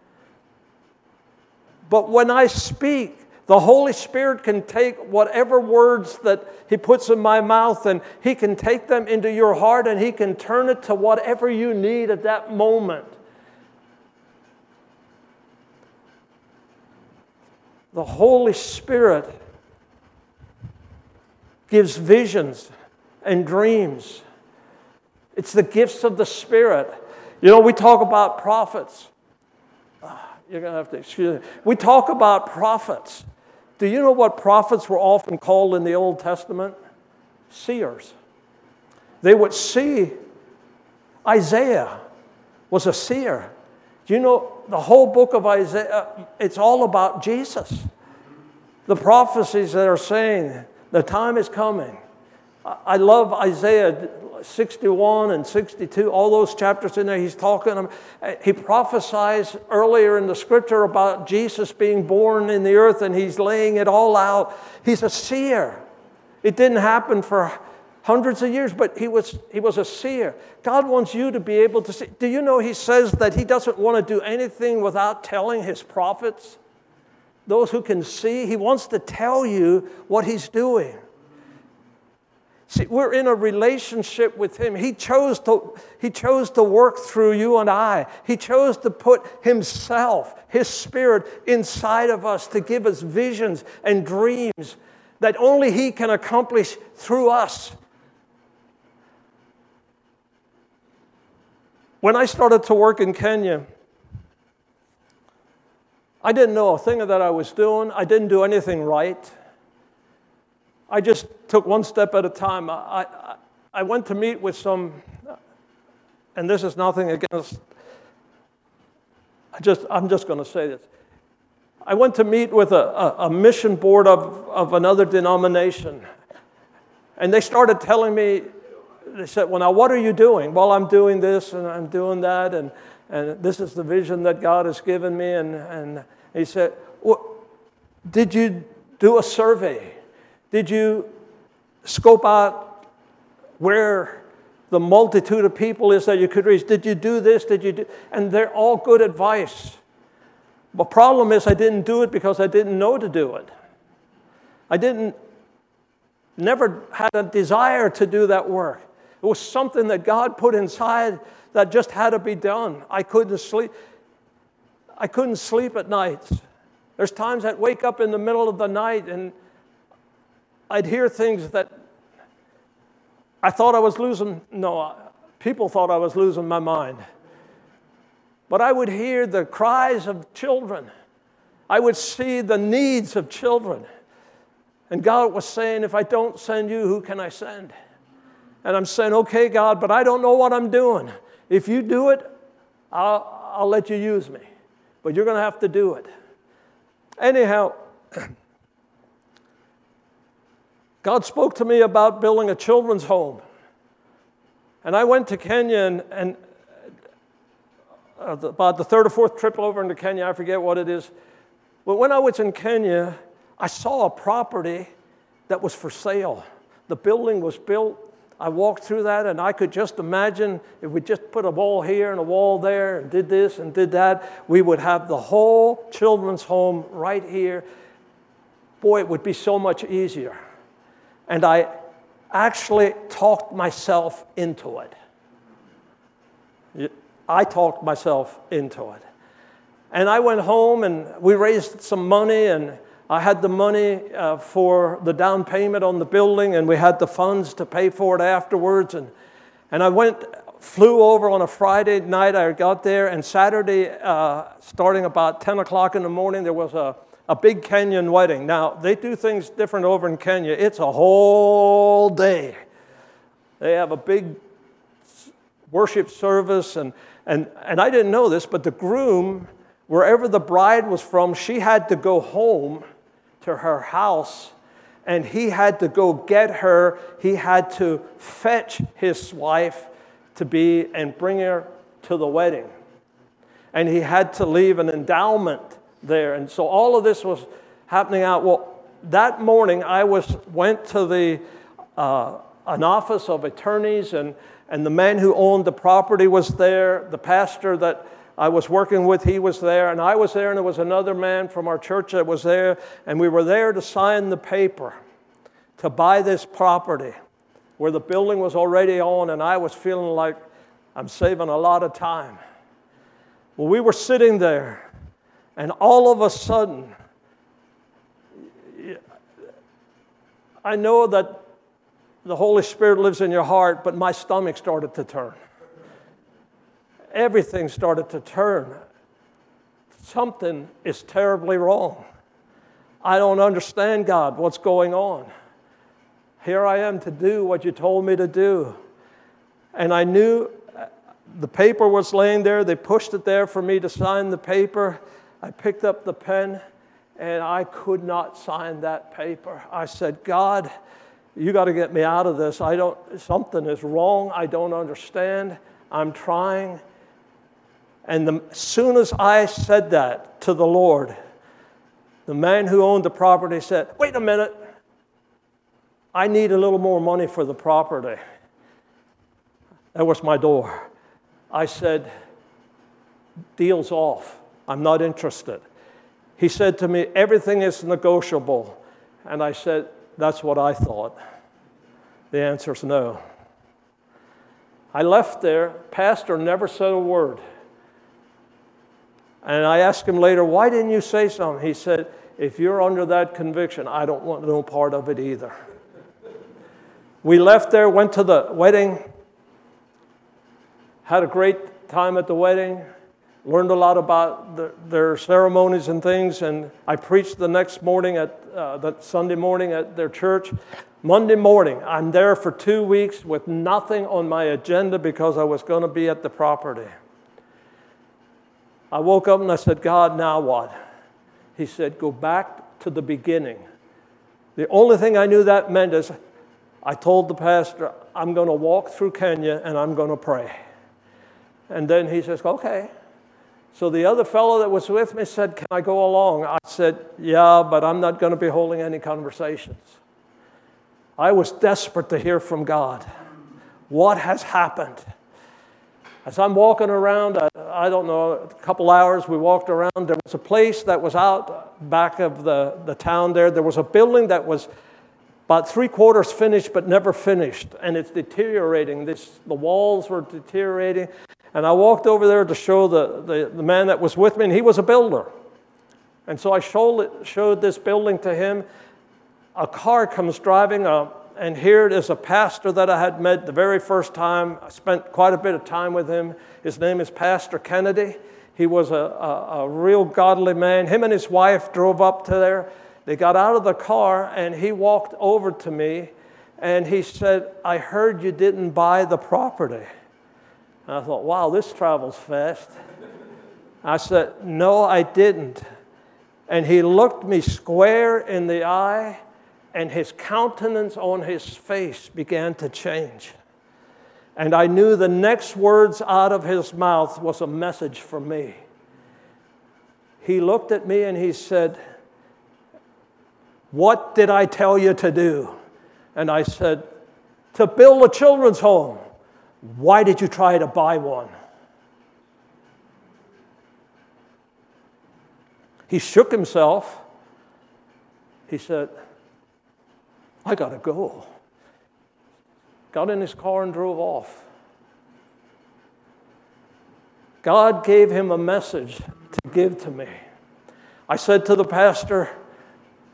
But when I speak, the Holy Spirit can take whatever words that He puts in my mouth, and He can take them into your heart, and He can turn it to whatever you need at that moment. The Holy Spirit gives visions and dreams. It's the gifts of the Spirit. You know, we talk about prophets. You're going to have to excuse me. We talk about prophets. Do you know what prophets were often called in the Old Testament? Seers. They would see. Isaiah was a seer. Do you know the whole book of Isaiah, it's all about Jesus. The prophecies that are saying the time is coming. I love Isaiah sixty-one and sixty-two, all those chapters in there. He's talking, he prophesies earlier in the scripture about Jesus being born in the earth, and he's laying it all out. He's a seer. It didn't happen for hundreds of years, but he was, he was a seer. God wants you to be able to see. Do you know He says that He doesn't want to do anything without telling His prophets? Those who can see, He wants to tell you what He's doing. See, we're in a relationship with Him. He chose to, He chose to work through you and I. He chose to put Himself, His Spirit, inside of us to give us visions and dreams that only He can accomplish through us. When I started to work in Kenya, I didn't know a thing that I was doing. I didn't do anything right. I just took one step at a time. I, I, I went to meet with some, and this is nothing against, I just, I'm just going to say this. I went to meet with a, a, a mission board of, of another denomination, and they started telling me, they said, well, now what are you doing? Well, I'm doing this and I'm doing that, and, and this is the vision that God has given me. And, and he said, well, did you do a survey? Did you scope out where the multitude of people is that you could reach? Did you do this? Did you do? And they're all good advice. The problem is I didn't do it because I didn't know to do it. I didn't, never had a desire to do that work. It was something that God put inside that just had to be done. I couldn't sleep. I couldn't sleep at nights. There's times I'd wake up in the middle of the night and I'd hear things that I thought I was losing, no, people thought I was losing my mind. But I would hear the cries of children. I would see the needs of children. And God was saying, if I don't send you, who can I send? And I'm saying, okay, God, but I don't know what I'm doing. If you do it, I'll, I'll let you use me. But you're going to have to do it. Anyhow, God spoke to me about building a children's home. And I went to Kenya, and, and uh, the, about the third or fourth trip over into Kenya, I forget what it is. But when I was in Kenya, I saw a property that was for sale. The building was built. I walked through that, and I could just imagine if we just put a wall here and a wall there and did this and did that, we would have the whole children's home right here. Boy, it would be so much easier. And I actually talked myself into it. I talked myself into it. And I went home, and we raised some money, and I had the money uh, for the down payment on the building, and we had the funds to pay for it afterwards. And, and I went, flew over on a Friday night. I got there, and Saturday, uh, starting about ten o'clock in the morning, there was a, a big Kenyan wedding. Now, they do things different over in Kenya. It's a whole day. They have a big worship service, and, and, and I didn't know this, but the groom, wherever the bride was from, she had to go home to her house, and he had to go get her. He had to fetch his wife to be and bring her to the wedding. And he had to leave an endowment there. And so all of this was happening out. Well, that morning I was went to the uh, an office of attorneys, and, and the man who owned the property was there. The pastor that I was working with, he was there, and I was there, and there was another man from our church that was there, and we were there to sign the paper to buy this property where the building was already on, and I was feeling like I'm saving a lot of time. Well, we were sitting there, and all of a sudden, I know that the Holy Spirit lives in your heart, but my stomach started to turn. Everything started to turn. Something is terribly wrong. I don't understand, God, what's going on. Here I am to do what you told me to do. And I knew the paper was laying there. They pushed it there for me to sign the paper. I picked up the pen, and I could not sign that paper. I said, God, you got to get me out of this. I don't, something is wrong. I don't understand. I'm trying. And the, as soon as I said that to the Lord, the man who owned the property said, wait a minute, I need a little more money for the property. That was my door. I said, deal's off. I'm not interested. He said to me, everything is negotiable. And I said, that's what I thought. The answer is no. I left there. Pastor never said a word. And I asked him later, why didn't you say something? He said, if you're under that conviction, I don't want no part of it either. We left there, went to the wedding, had a great time at the wedding, learned a lot about the, their ceremonies and things, and I preached the next morning, at uh, that Sunday morning at their church. Monday morning, I'm there for two weeks with nothing on my agenda because I was going to be at the property. I woke up and I said, God, now what? He said, go back to the beginning. The only thing I knew that meant is I told the pastor, I'm going to walk through Kenya and I'm going to pray. And then he says, okay. So the other fellow that was with me said, can I go along? I said, yeah, but I'm not going to be holding any conversations. I was desperate to hear from God. What has happened? As I'm walking around, I, I don't know, a couple hours we walked around. There was a place that was out back of the, the town there. There was a building that was about three quarters finished but never finished. And it's deteriorating. This, the walls were deteriorating. And I walked over there to show the, the, the man that was with me, and he was a builder. And so I showed, it, showed this building to him. A car comes driving up. And here it is a pastor that I had met the very first time. I spent quite a bit of time with him. His name is Pastor Kennedy. He was a, a, a real godly man. Him and his wife drove up to there. They got out of the car, and he walked over to me, and he said, I heard you didn't buy the property. And I thought, wow, this travels fast. I said, no, I didn't. And he looked me square in the eye, and his countenance on his face began to change. And I knew the next words out of his mouth was a message for me. He looked at me and he said, what did I tell you to do? And I said, to build a children's home. Why did you try to buy one? He shook himself. He said, I got to go. Got in his car and drove off. God gave him a message to give to me. I said to the pastor,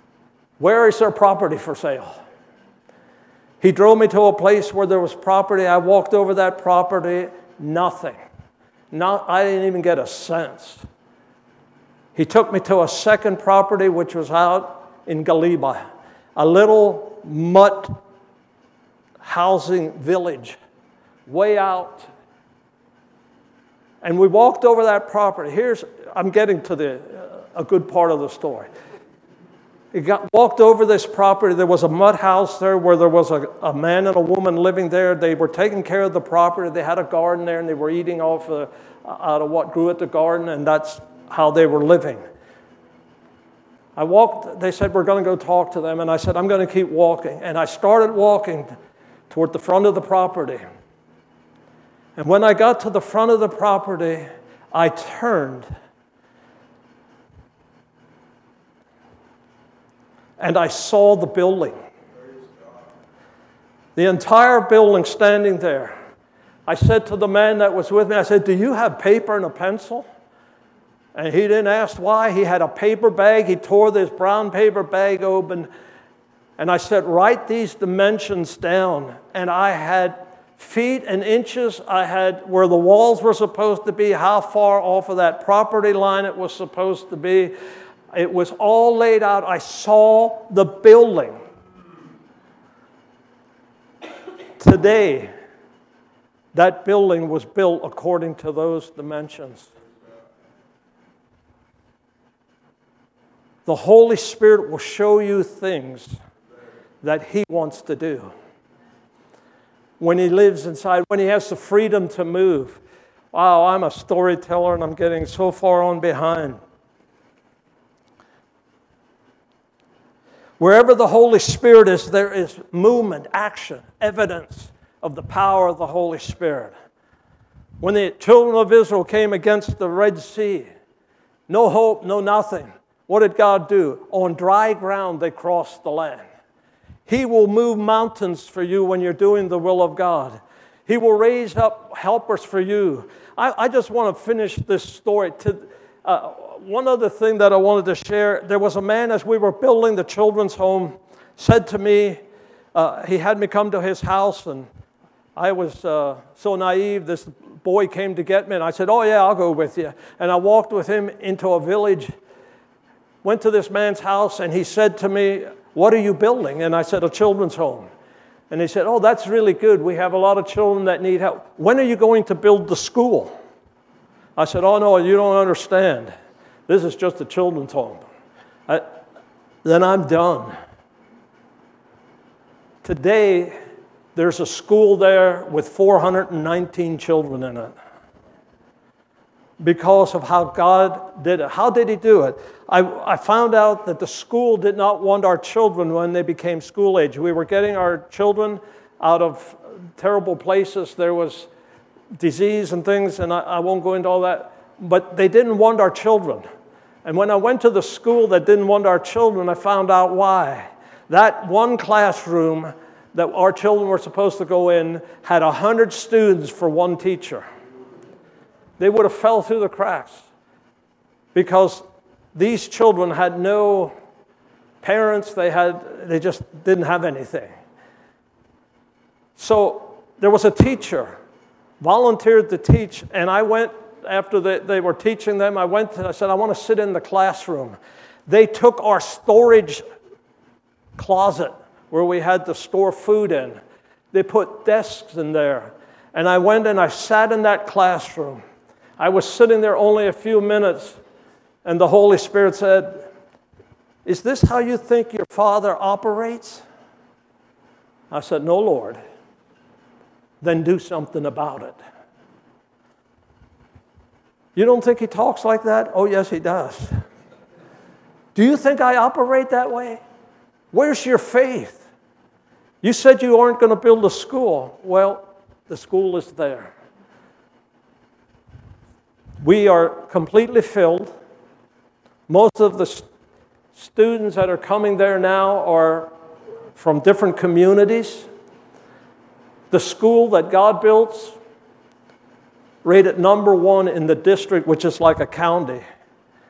Where is there property for sale? He drove me to a place where there was property. I walked over that property, nothing. Not, I didn't even get a sense. He took me to a second property, which was out in Galiba, a little mutt housing village, way out. And we walked over that property. Here's, I'm getting to the a good part of the story. He got, walked over this property. There was a mud house there where there was a, a man and a woman living there. They were taking care of the property. They had a garden there, and they were eating off uh, out of what grew at the garden, and that's how they were living. I walked, they said, we're going to go talk to them, and I said, I'm going to keep walking. And I started walking toward the front of the property. And when I got to the front of the property, I turned. And I saw the building. The entire building standing there. I said to the man that was with me, I said, do you have paper and a pencil? And he didn't ask why. He had a paper bag. He tore this brown paper bag open. And I said, write these dimensions down. And I had feet and inches. I had where the walls were supposed to be, how far off of that property line it was supposed to be. It was all laid out. I saw the building. Today, that building was built according to those dimensions. The Holy Spirit will show you things that He wants to do. When He lives inside, when He has the freedom to move. Wow, I'm a storyteller and I'm getting so far on behind. Wherever the Holy Spirit is, there is movement, action, evidence of the power of the Holy Spirit. When the children of Israel came against the Red Sea, no hope, no nothing. What did God do? On dry ground, they crossed the land. He will move mountains for you when you're doing the will of God. He will raise up helpers for you. I, I just want to finish this story. To, uh, one other thing that I wanted to share, there was a man as we were building the children's home, said to me, uh, he had me come to his house, and I was uh, so naive. This boy came to get me, and I said, oh yeah, I'll go with you. And I walked with him into a village, went to this man's house, and he said to me, what are you building? And I said, a children's home. And he said, oh, that's really good. We have a lot of children that need help. When are you going to build the school? I said, oh, no, you don't understand. This is just a children's home. I, then I'm done. Today, there's a school there with four hundred nineteen children in it. Because of how God did it. How did He do it? I, I found out that the school did not want our children when they became school age. We were getting our children out of terrible places. There was disease and things, and I, I won't go into all that. But they didn't want our children. And when I went to the school that didn't want our children, I found out why. That one classroom that our children were supposed to go in had one hundred students for one teacher. They would have fell through the cracks because these children had no parents. They had, they just didn't have anything. So there was a teacher, volunteered to teach, and I went, after they, they were teaching them, I went and I said, I want to sit in the classroom. They took our storage closet where we had to store food in. They put desks in there. And I went and I sat in that classroom. I was sitting there only a few minutes, and the Holy Spirit said, is this how you think your Father operates? I said, no, Lord. Then do something about it. You don't think He talks like that? Oh, yes, He does. Do you think I operate that way? Where's your faith? You said you aren't going to build a school. Well, the school is there. We are completely filled. Most of the st- students that are coming there now are from different communities. The school that God built, rated number one in the district, which is like a county.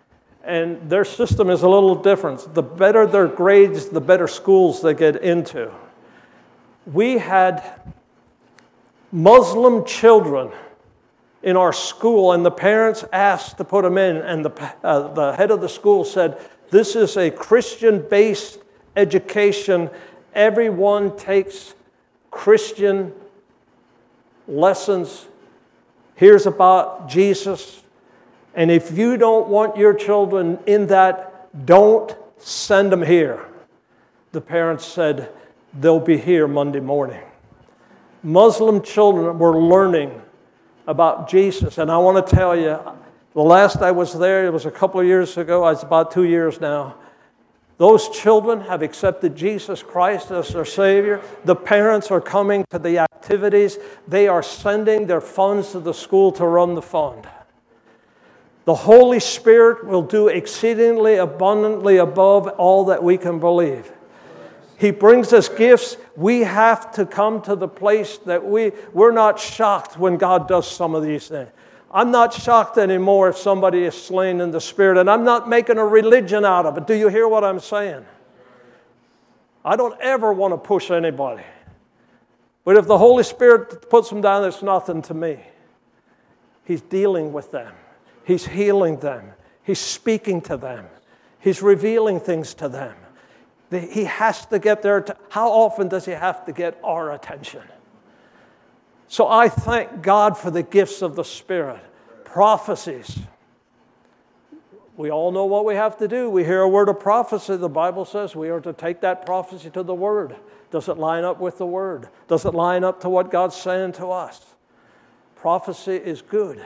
and their system is a little different. The better their grades, the better schools they get into. We had Muslim children in our school, and the parents asked to put them in, and the, uh, the head of the school said, this is a Christian-based education. Everyone takes Christian lessons. Here's about Jesus. And if you don't want your children in that, don't send them here. The parents said, they'll be here Monday morning. Muslim children were learning about Jesus. And I want to tell you, the last I was there, it was a couple of years ago, it's about two years now. Those children have accepted Jesus Christ as their Savior. The parents are coming to the activities. They are sending their funds to the school to run the fund. The Holy Spirit will do exceedingly abundantly above all that we can believe. He brings us gifts. We have to come to the place that we, we're not shocked when God does some of these things. I'm not shocked anymore if somebody is slain in the Spirit, and I'm not making a religion out of it. Do you hear what I'm saying? I don't ever want to push anybody. But if the Holy Spirit puts them down, it's nothing to me. He's dealing with them. He's healing them. He's speaking to them. He's revealing things to them. He has to get there. To, how often does he have to get our attention? So I thank God for the gifts of the Spirit. Prophecies. We all know what we have to do. We hear a word of prophecy. The Bible says we are to take that prophecy to the Word. Does it line up with the Word? Does it line up to what God's saying to us? Prophecy is good.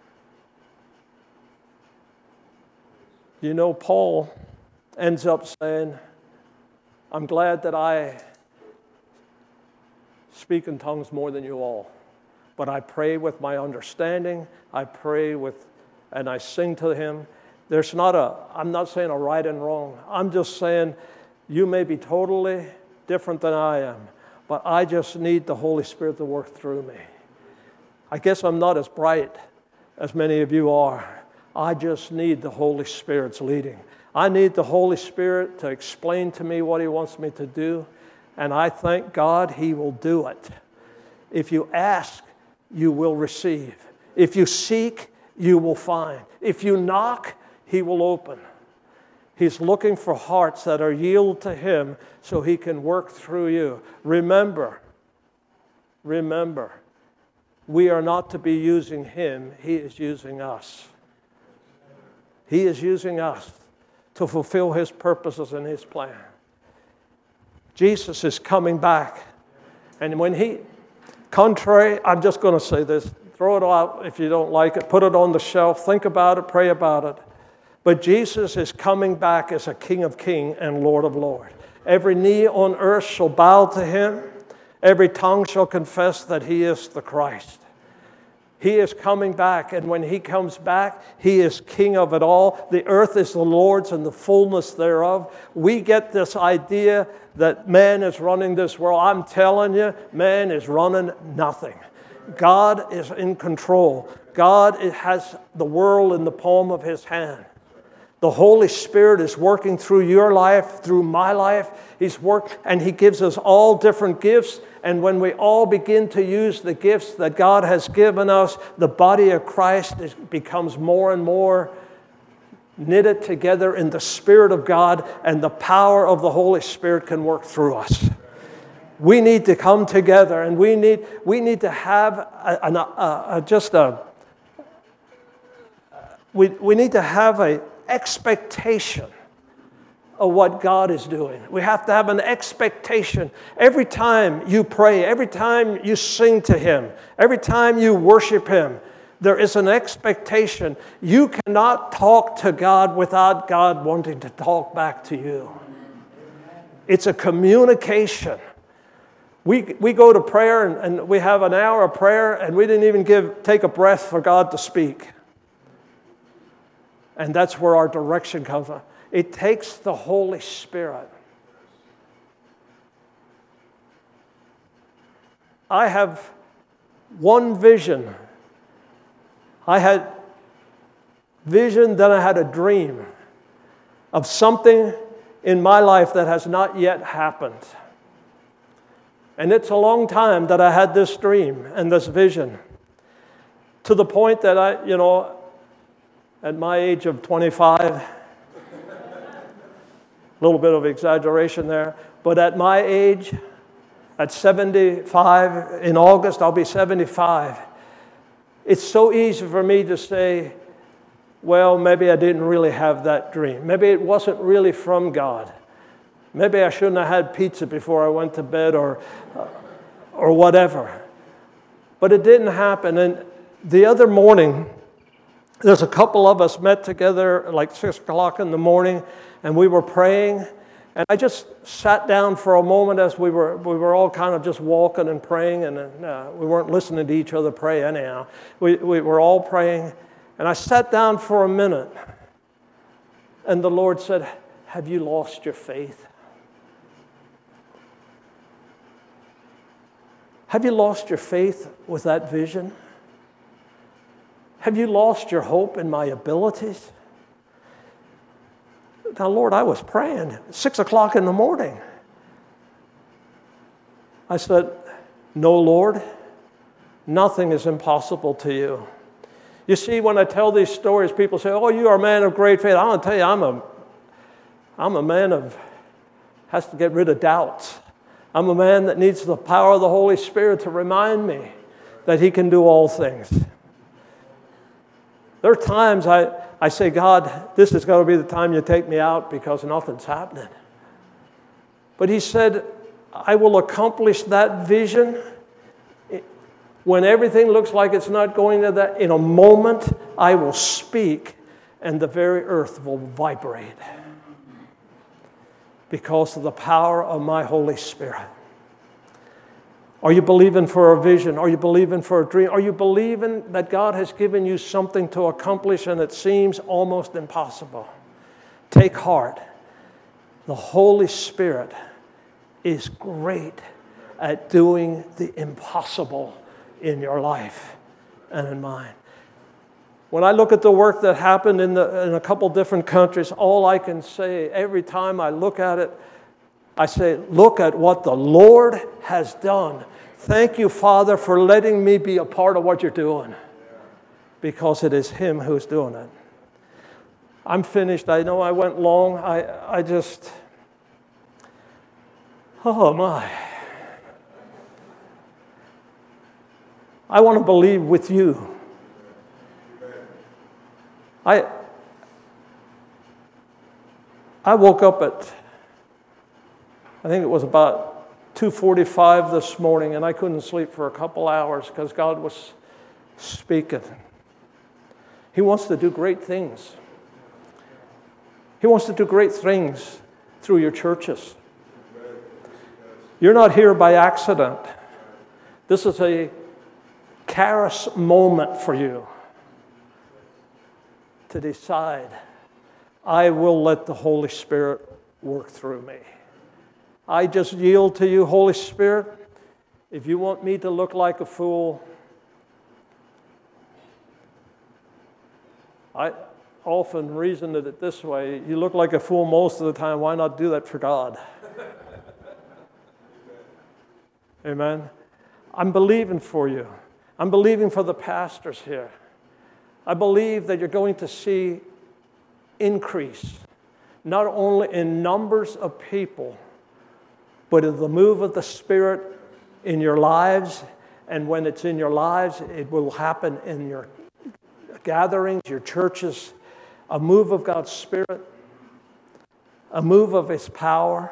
You know, Paul ends up saying, I'm glad that I speak in tongues more than you all. But I pray with my understanding. I pray with, and I sing to him. There's not a, I'm not saying a right and wrong. I'm just saying you may be totally different than I am, but I just need the Holy Spirit to work through me. I guess I'm not as bright as many of you are. I just need the Holy Spirit's leading. I need the Holy Spirit to explain to me what he wants me to do, and I thank God he will do it. If you ask, you will receive. If you seek, you will find. If you knock, he will open. He's looking for hearts that are yielded to him so he can work through you. Remember, remember, we are not to be using him. He is using us. He is using us to fulfill his purposes and his plan. Jesus is coming back. And when he, contrary, I'm just going to say this, throw it out if you don't like it, put it on the shelf, think about it, pray about it. But Jesus is coming back as a King of Kings and Lord of Lords. Every knee on earth shall bow to him. Every tongue shall confess that he is the Christ. He is coming back, and when he comes back, he is king of it all. The earth is the Lord's and the fullness thereof. We get this idea that man is running this world. I'm telling you, man is running nothing. God is in control. God has the world in the palm of his hand. The Holy Spirit is working through your life, through my life. He's worked, and he gives us all different gifts. And when we all begin to use the gifts that God has given us, the body of Christ is, becomes more and more knitted together in the Spirit of God, and the power of the Holy Spirit can work through us. We need to come together, and we need we need to have a, a, a, a, just a we we need to have a expectation of what God is doing. We have to have an expectation. Every time you pray, every time you sing to him, every time you worship him, there is an expectation. You cannot talk to God without God wanting to talk back to you. It's a communication. We, we go to prayer and, and we have an hour of prayer, and we didn't even give take a breath for God to speak. And that's where our direction comes from. It takes the Holy Spirit. I have one vision. I had vision, then I had a dream. of something in my life that has not yet happened. And it's a long time that I had this dream and this vision, to the point that I, you know, at my age of twenty-five, a little bit of exaggeration there, but at my age, at seventy-five, in August I'll be seventy-five, it's so easy for me to say, well, maybe I didn't really have that dream. Maybe it wasn't really from God. Maybe I shouldn't have had pizza before I went to bed, or, or whatever. But it didn't happen. And the other morning, there's a couple of us met together like six o'clock in the morning, and we were praying. And I just sat down for a moment as we were we were all kind of just walking and praying, and uh, we weren't listening to each other pray anyhow. We, we were all praying, and I sat down for a minute, and the Lord said, have you lost your faith? Have you lost your faith with that vision? Have you lost your hope in my abilities? Now, Lord, I was praying six o'clock in the morning. I said, no, Lord, nothing is impossible to you. You see, when I tell these stories, people say, oh, you are a man of great faith. I want to tell you, I'm a, I'm a man of, has to get rid of doubts. I'm a man that needs the power of the Holy Spirit to remind me that He can do all things. There are times I, I say, God, this is going to be the time you take me out because nothing's happening. But He said, I will accomplish that vision when everything looks like it's not going to that. In a moment, I will speak and the very earth will vibrate because of the power of my Holy Spirit. Are you believing for a vision? Are you believing for a dream? Are you believing that God has given you something to accomplish and it seems almost impossible? Take heart. The Holy Spirit is great at doing the impossible in your life and in mine. When I look at the work that happened in, the, in a couple different countries, all I can say, every time I look at it, I say, look at what the Lord has done. Thank you, Father, for letting me be a part of what you're doing, because it is Him who's doing it. I'm finished. I know I went long. I, I just, oh my. I want to believe with you. I, I woke up at, I think it was about two forty-five this morning, and I couldn't sleep for a couple hours because God was speaking. He wants to do great things. He wants to do great things through your churches. You're not here by accident. This is a Kairos moment for you to decide, I will let the Holy Spirit work through me. I just yield to you, Holy Spirit. If you want me to look like a fool, I often reasoned it this way. You look like a fool most of the time. Why not do that for God? Amen. I'm believing for you. I'm believing for the pastors here. I believe that you're going to see increase, not only in numbers of people, but in the move of the Spirit in your lives. And when it's in your lives, it will happen in your gatherings, your churches, a move of God's Spirit, a move of His power,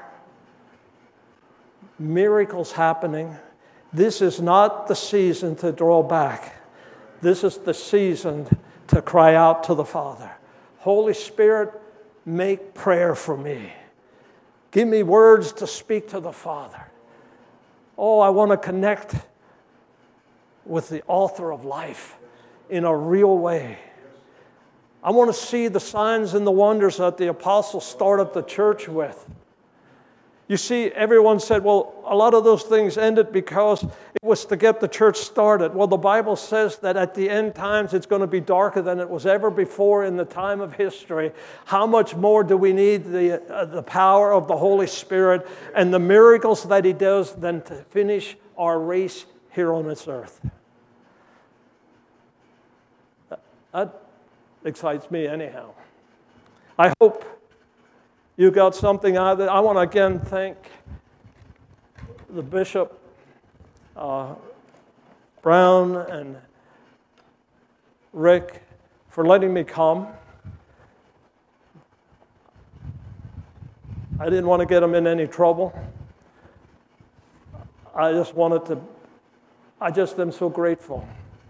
miracles happening. This is not the season to draw back. This is the season to cry out to the Father. Holy Spirit, make prayer for me. Give me words to speak to the Father. Oh, I want to connect with the author of life in a real way. I want to see the signs and the wonders that the apostles started the church with. You see, everyone said, well, a lot of those things ended because it was to get the church started. Well, the Bible says that at the end times it's going to be darker than it was ever before in the time of history. How much more do we need the, uh, the power of the Holy Spirit and the miracles that He does than to finish our race here on this earth? That, that excites me anyhow. I hope you got something out of it. I want to again thank the Bishop uh, Brown and Rick for letting me come. I didn't want to get them in any trouble. I just wanted to, I just am so grateful.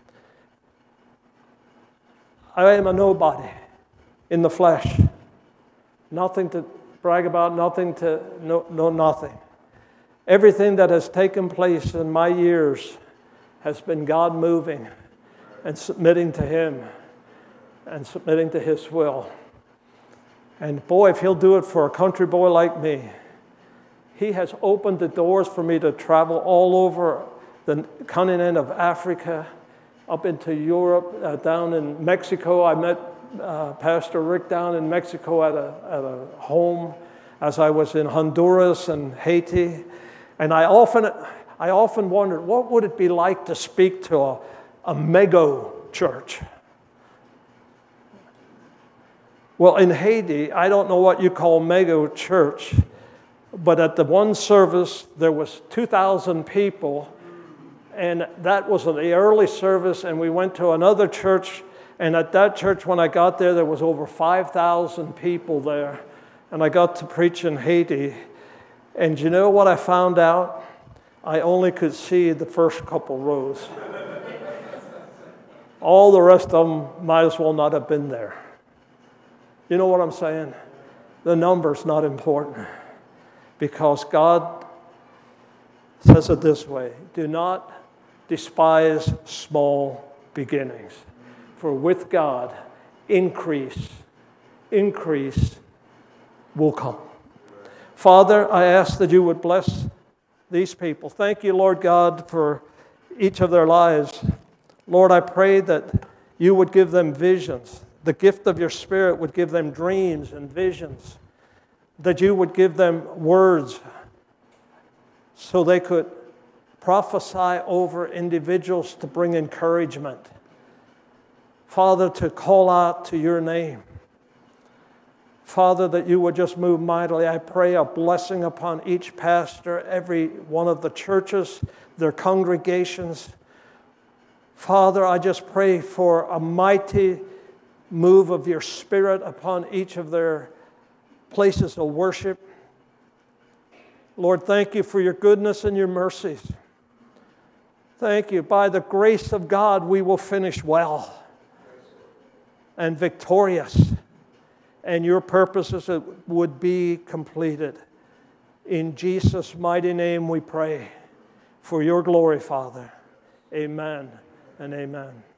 I am a nobody in the flesh. Nothing to brag about, nothing to, no, no, nothing. Everything that has taken place in my years has been God moving and submitting to Him and submitting to His will. And boy, if He'll do it for a country boy like me, He has opened the doors for me to travel all over the continent of Africa, up into Europe, uh, down in Mexico. I met Uh, Pastor Rick down in Mexico at a, at a home as I was in Honduras and Haiti. And I often, I often wondered, what would it be like to speak to a, a mega church? Well, in Haiti, I don't know what you call mega church, but at the one service, there was two thousand people, and that was the early service, and we went to another church. And at that church, when I got there, there was over five thousand people there. And I got to preach in Haiti. And you know what I found out? I only could see the first couple rows. All the rest of them might as well not have been there. You know what I'm saying? The number's not important. Because God says it this way: do not despise small beginnings. For with God, increase, increase will come. Father, I ask that you would bless these people. Thank you, Lord God, for each of their lives. Lord, I pray that you would give them visions. The gift of your Spirit would give them dreams and visions. That you would give them words so they could prophesy over individuals to bring encouragement. Father, to call out to your name. Father, that you would just move mightily. I pray a blessing upon each pastor, every one of the churches, their congregations. Father, I just pray for a mighty move of your Spirit upon each of their places of worship. Lord, thank you for your goodness and your mercies. Thank you. By the grace of God, we will finish well and victorious, and your purposes would be completed. In Jesus' mighty name we pray, for your glory, Father. Amen and amen.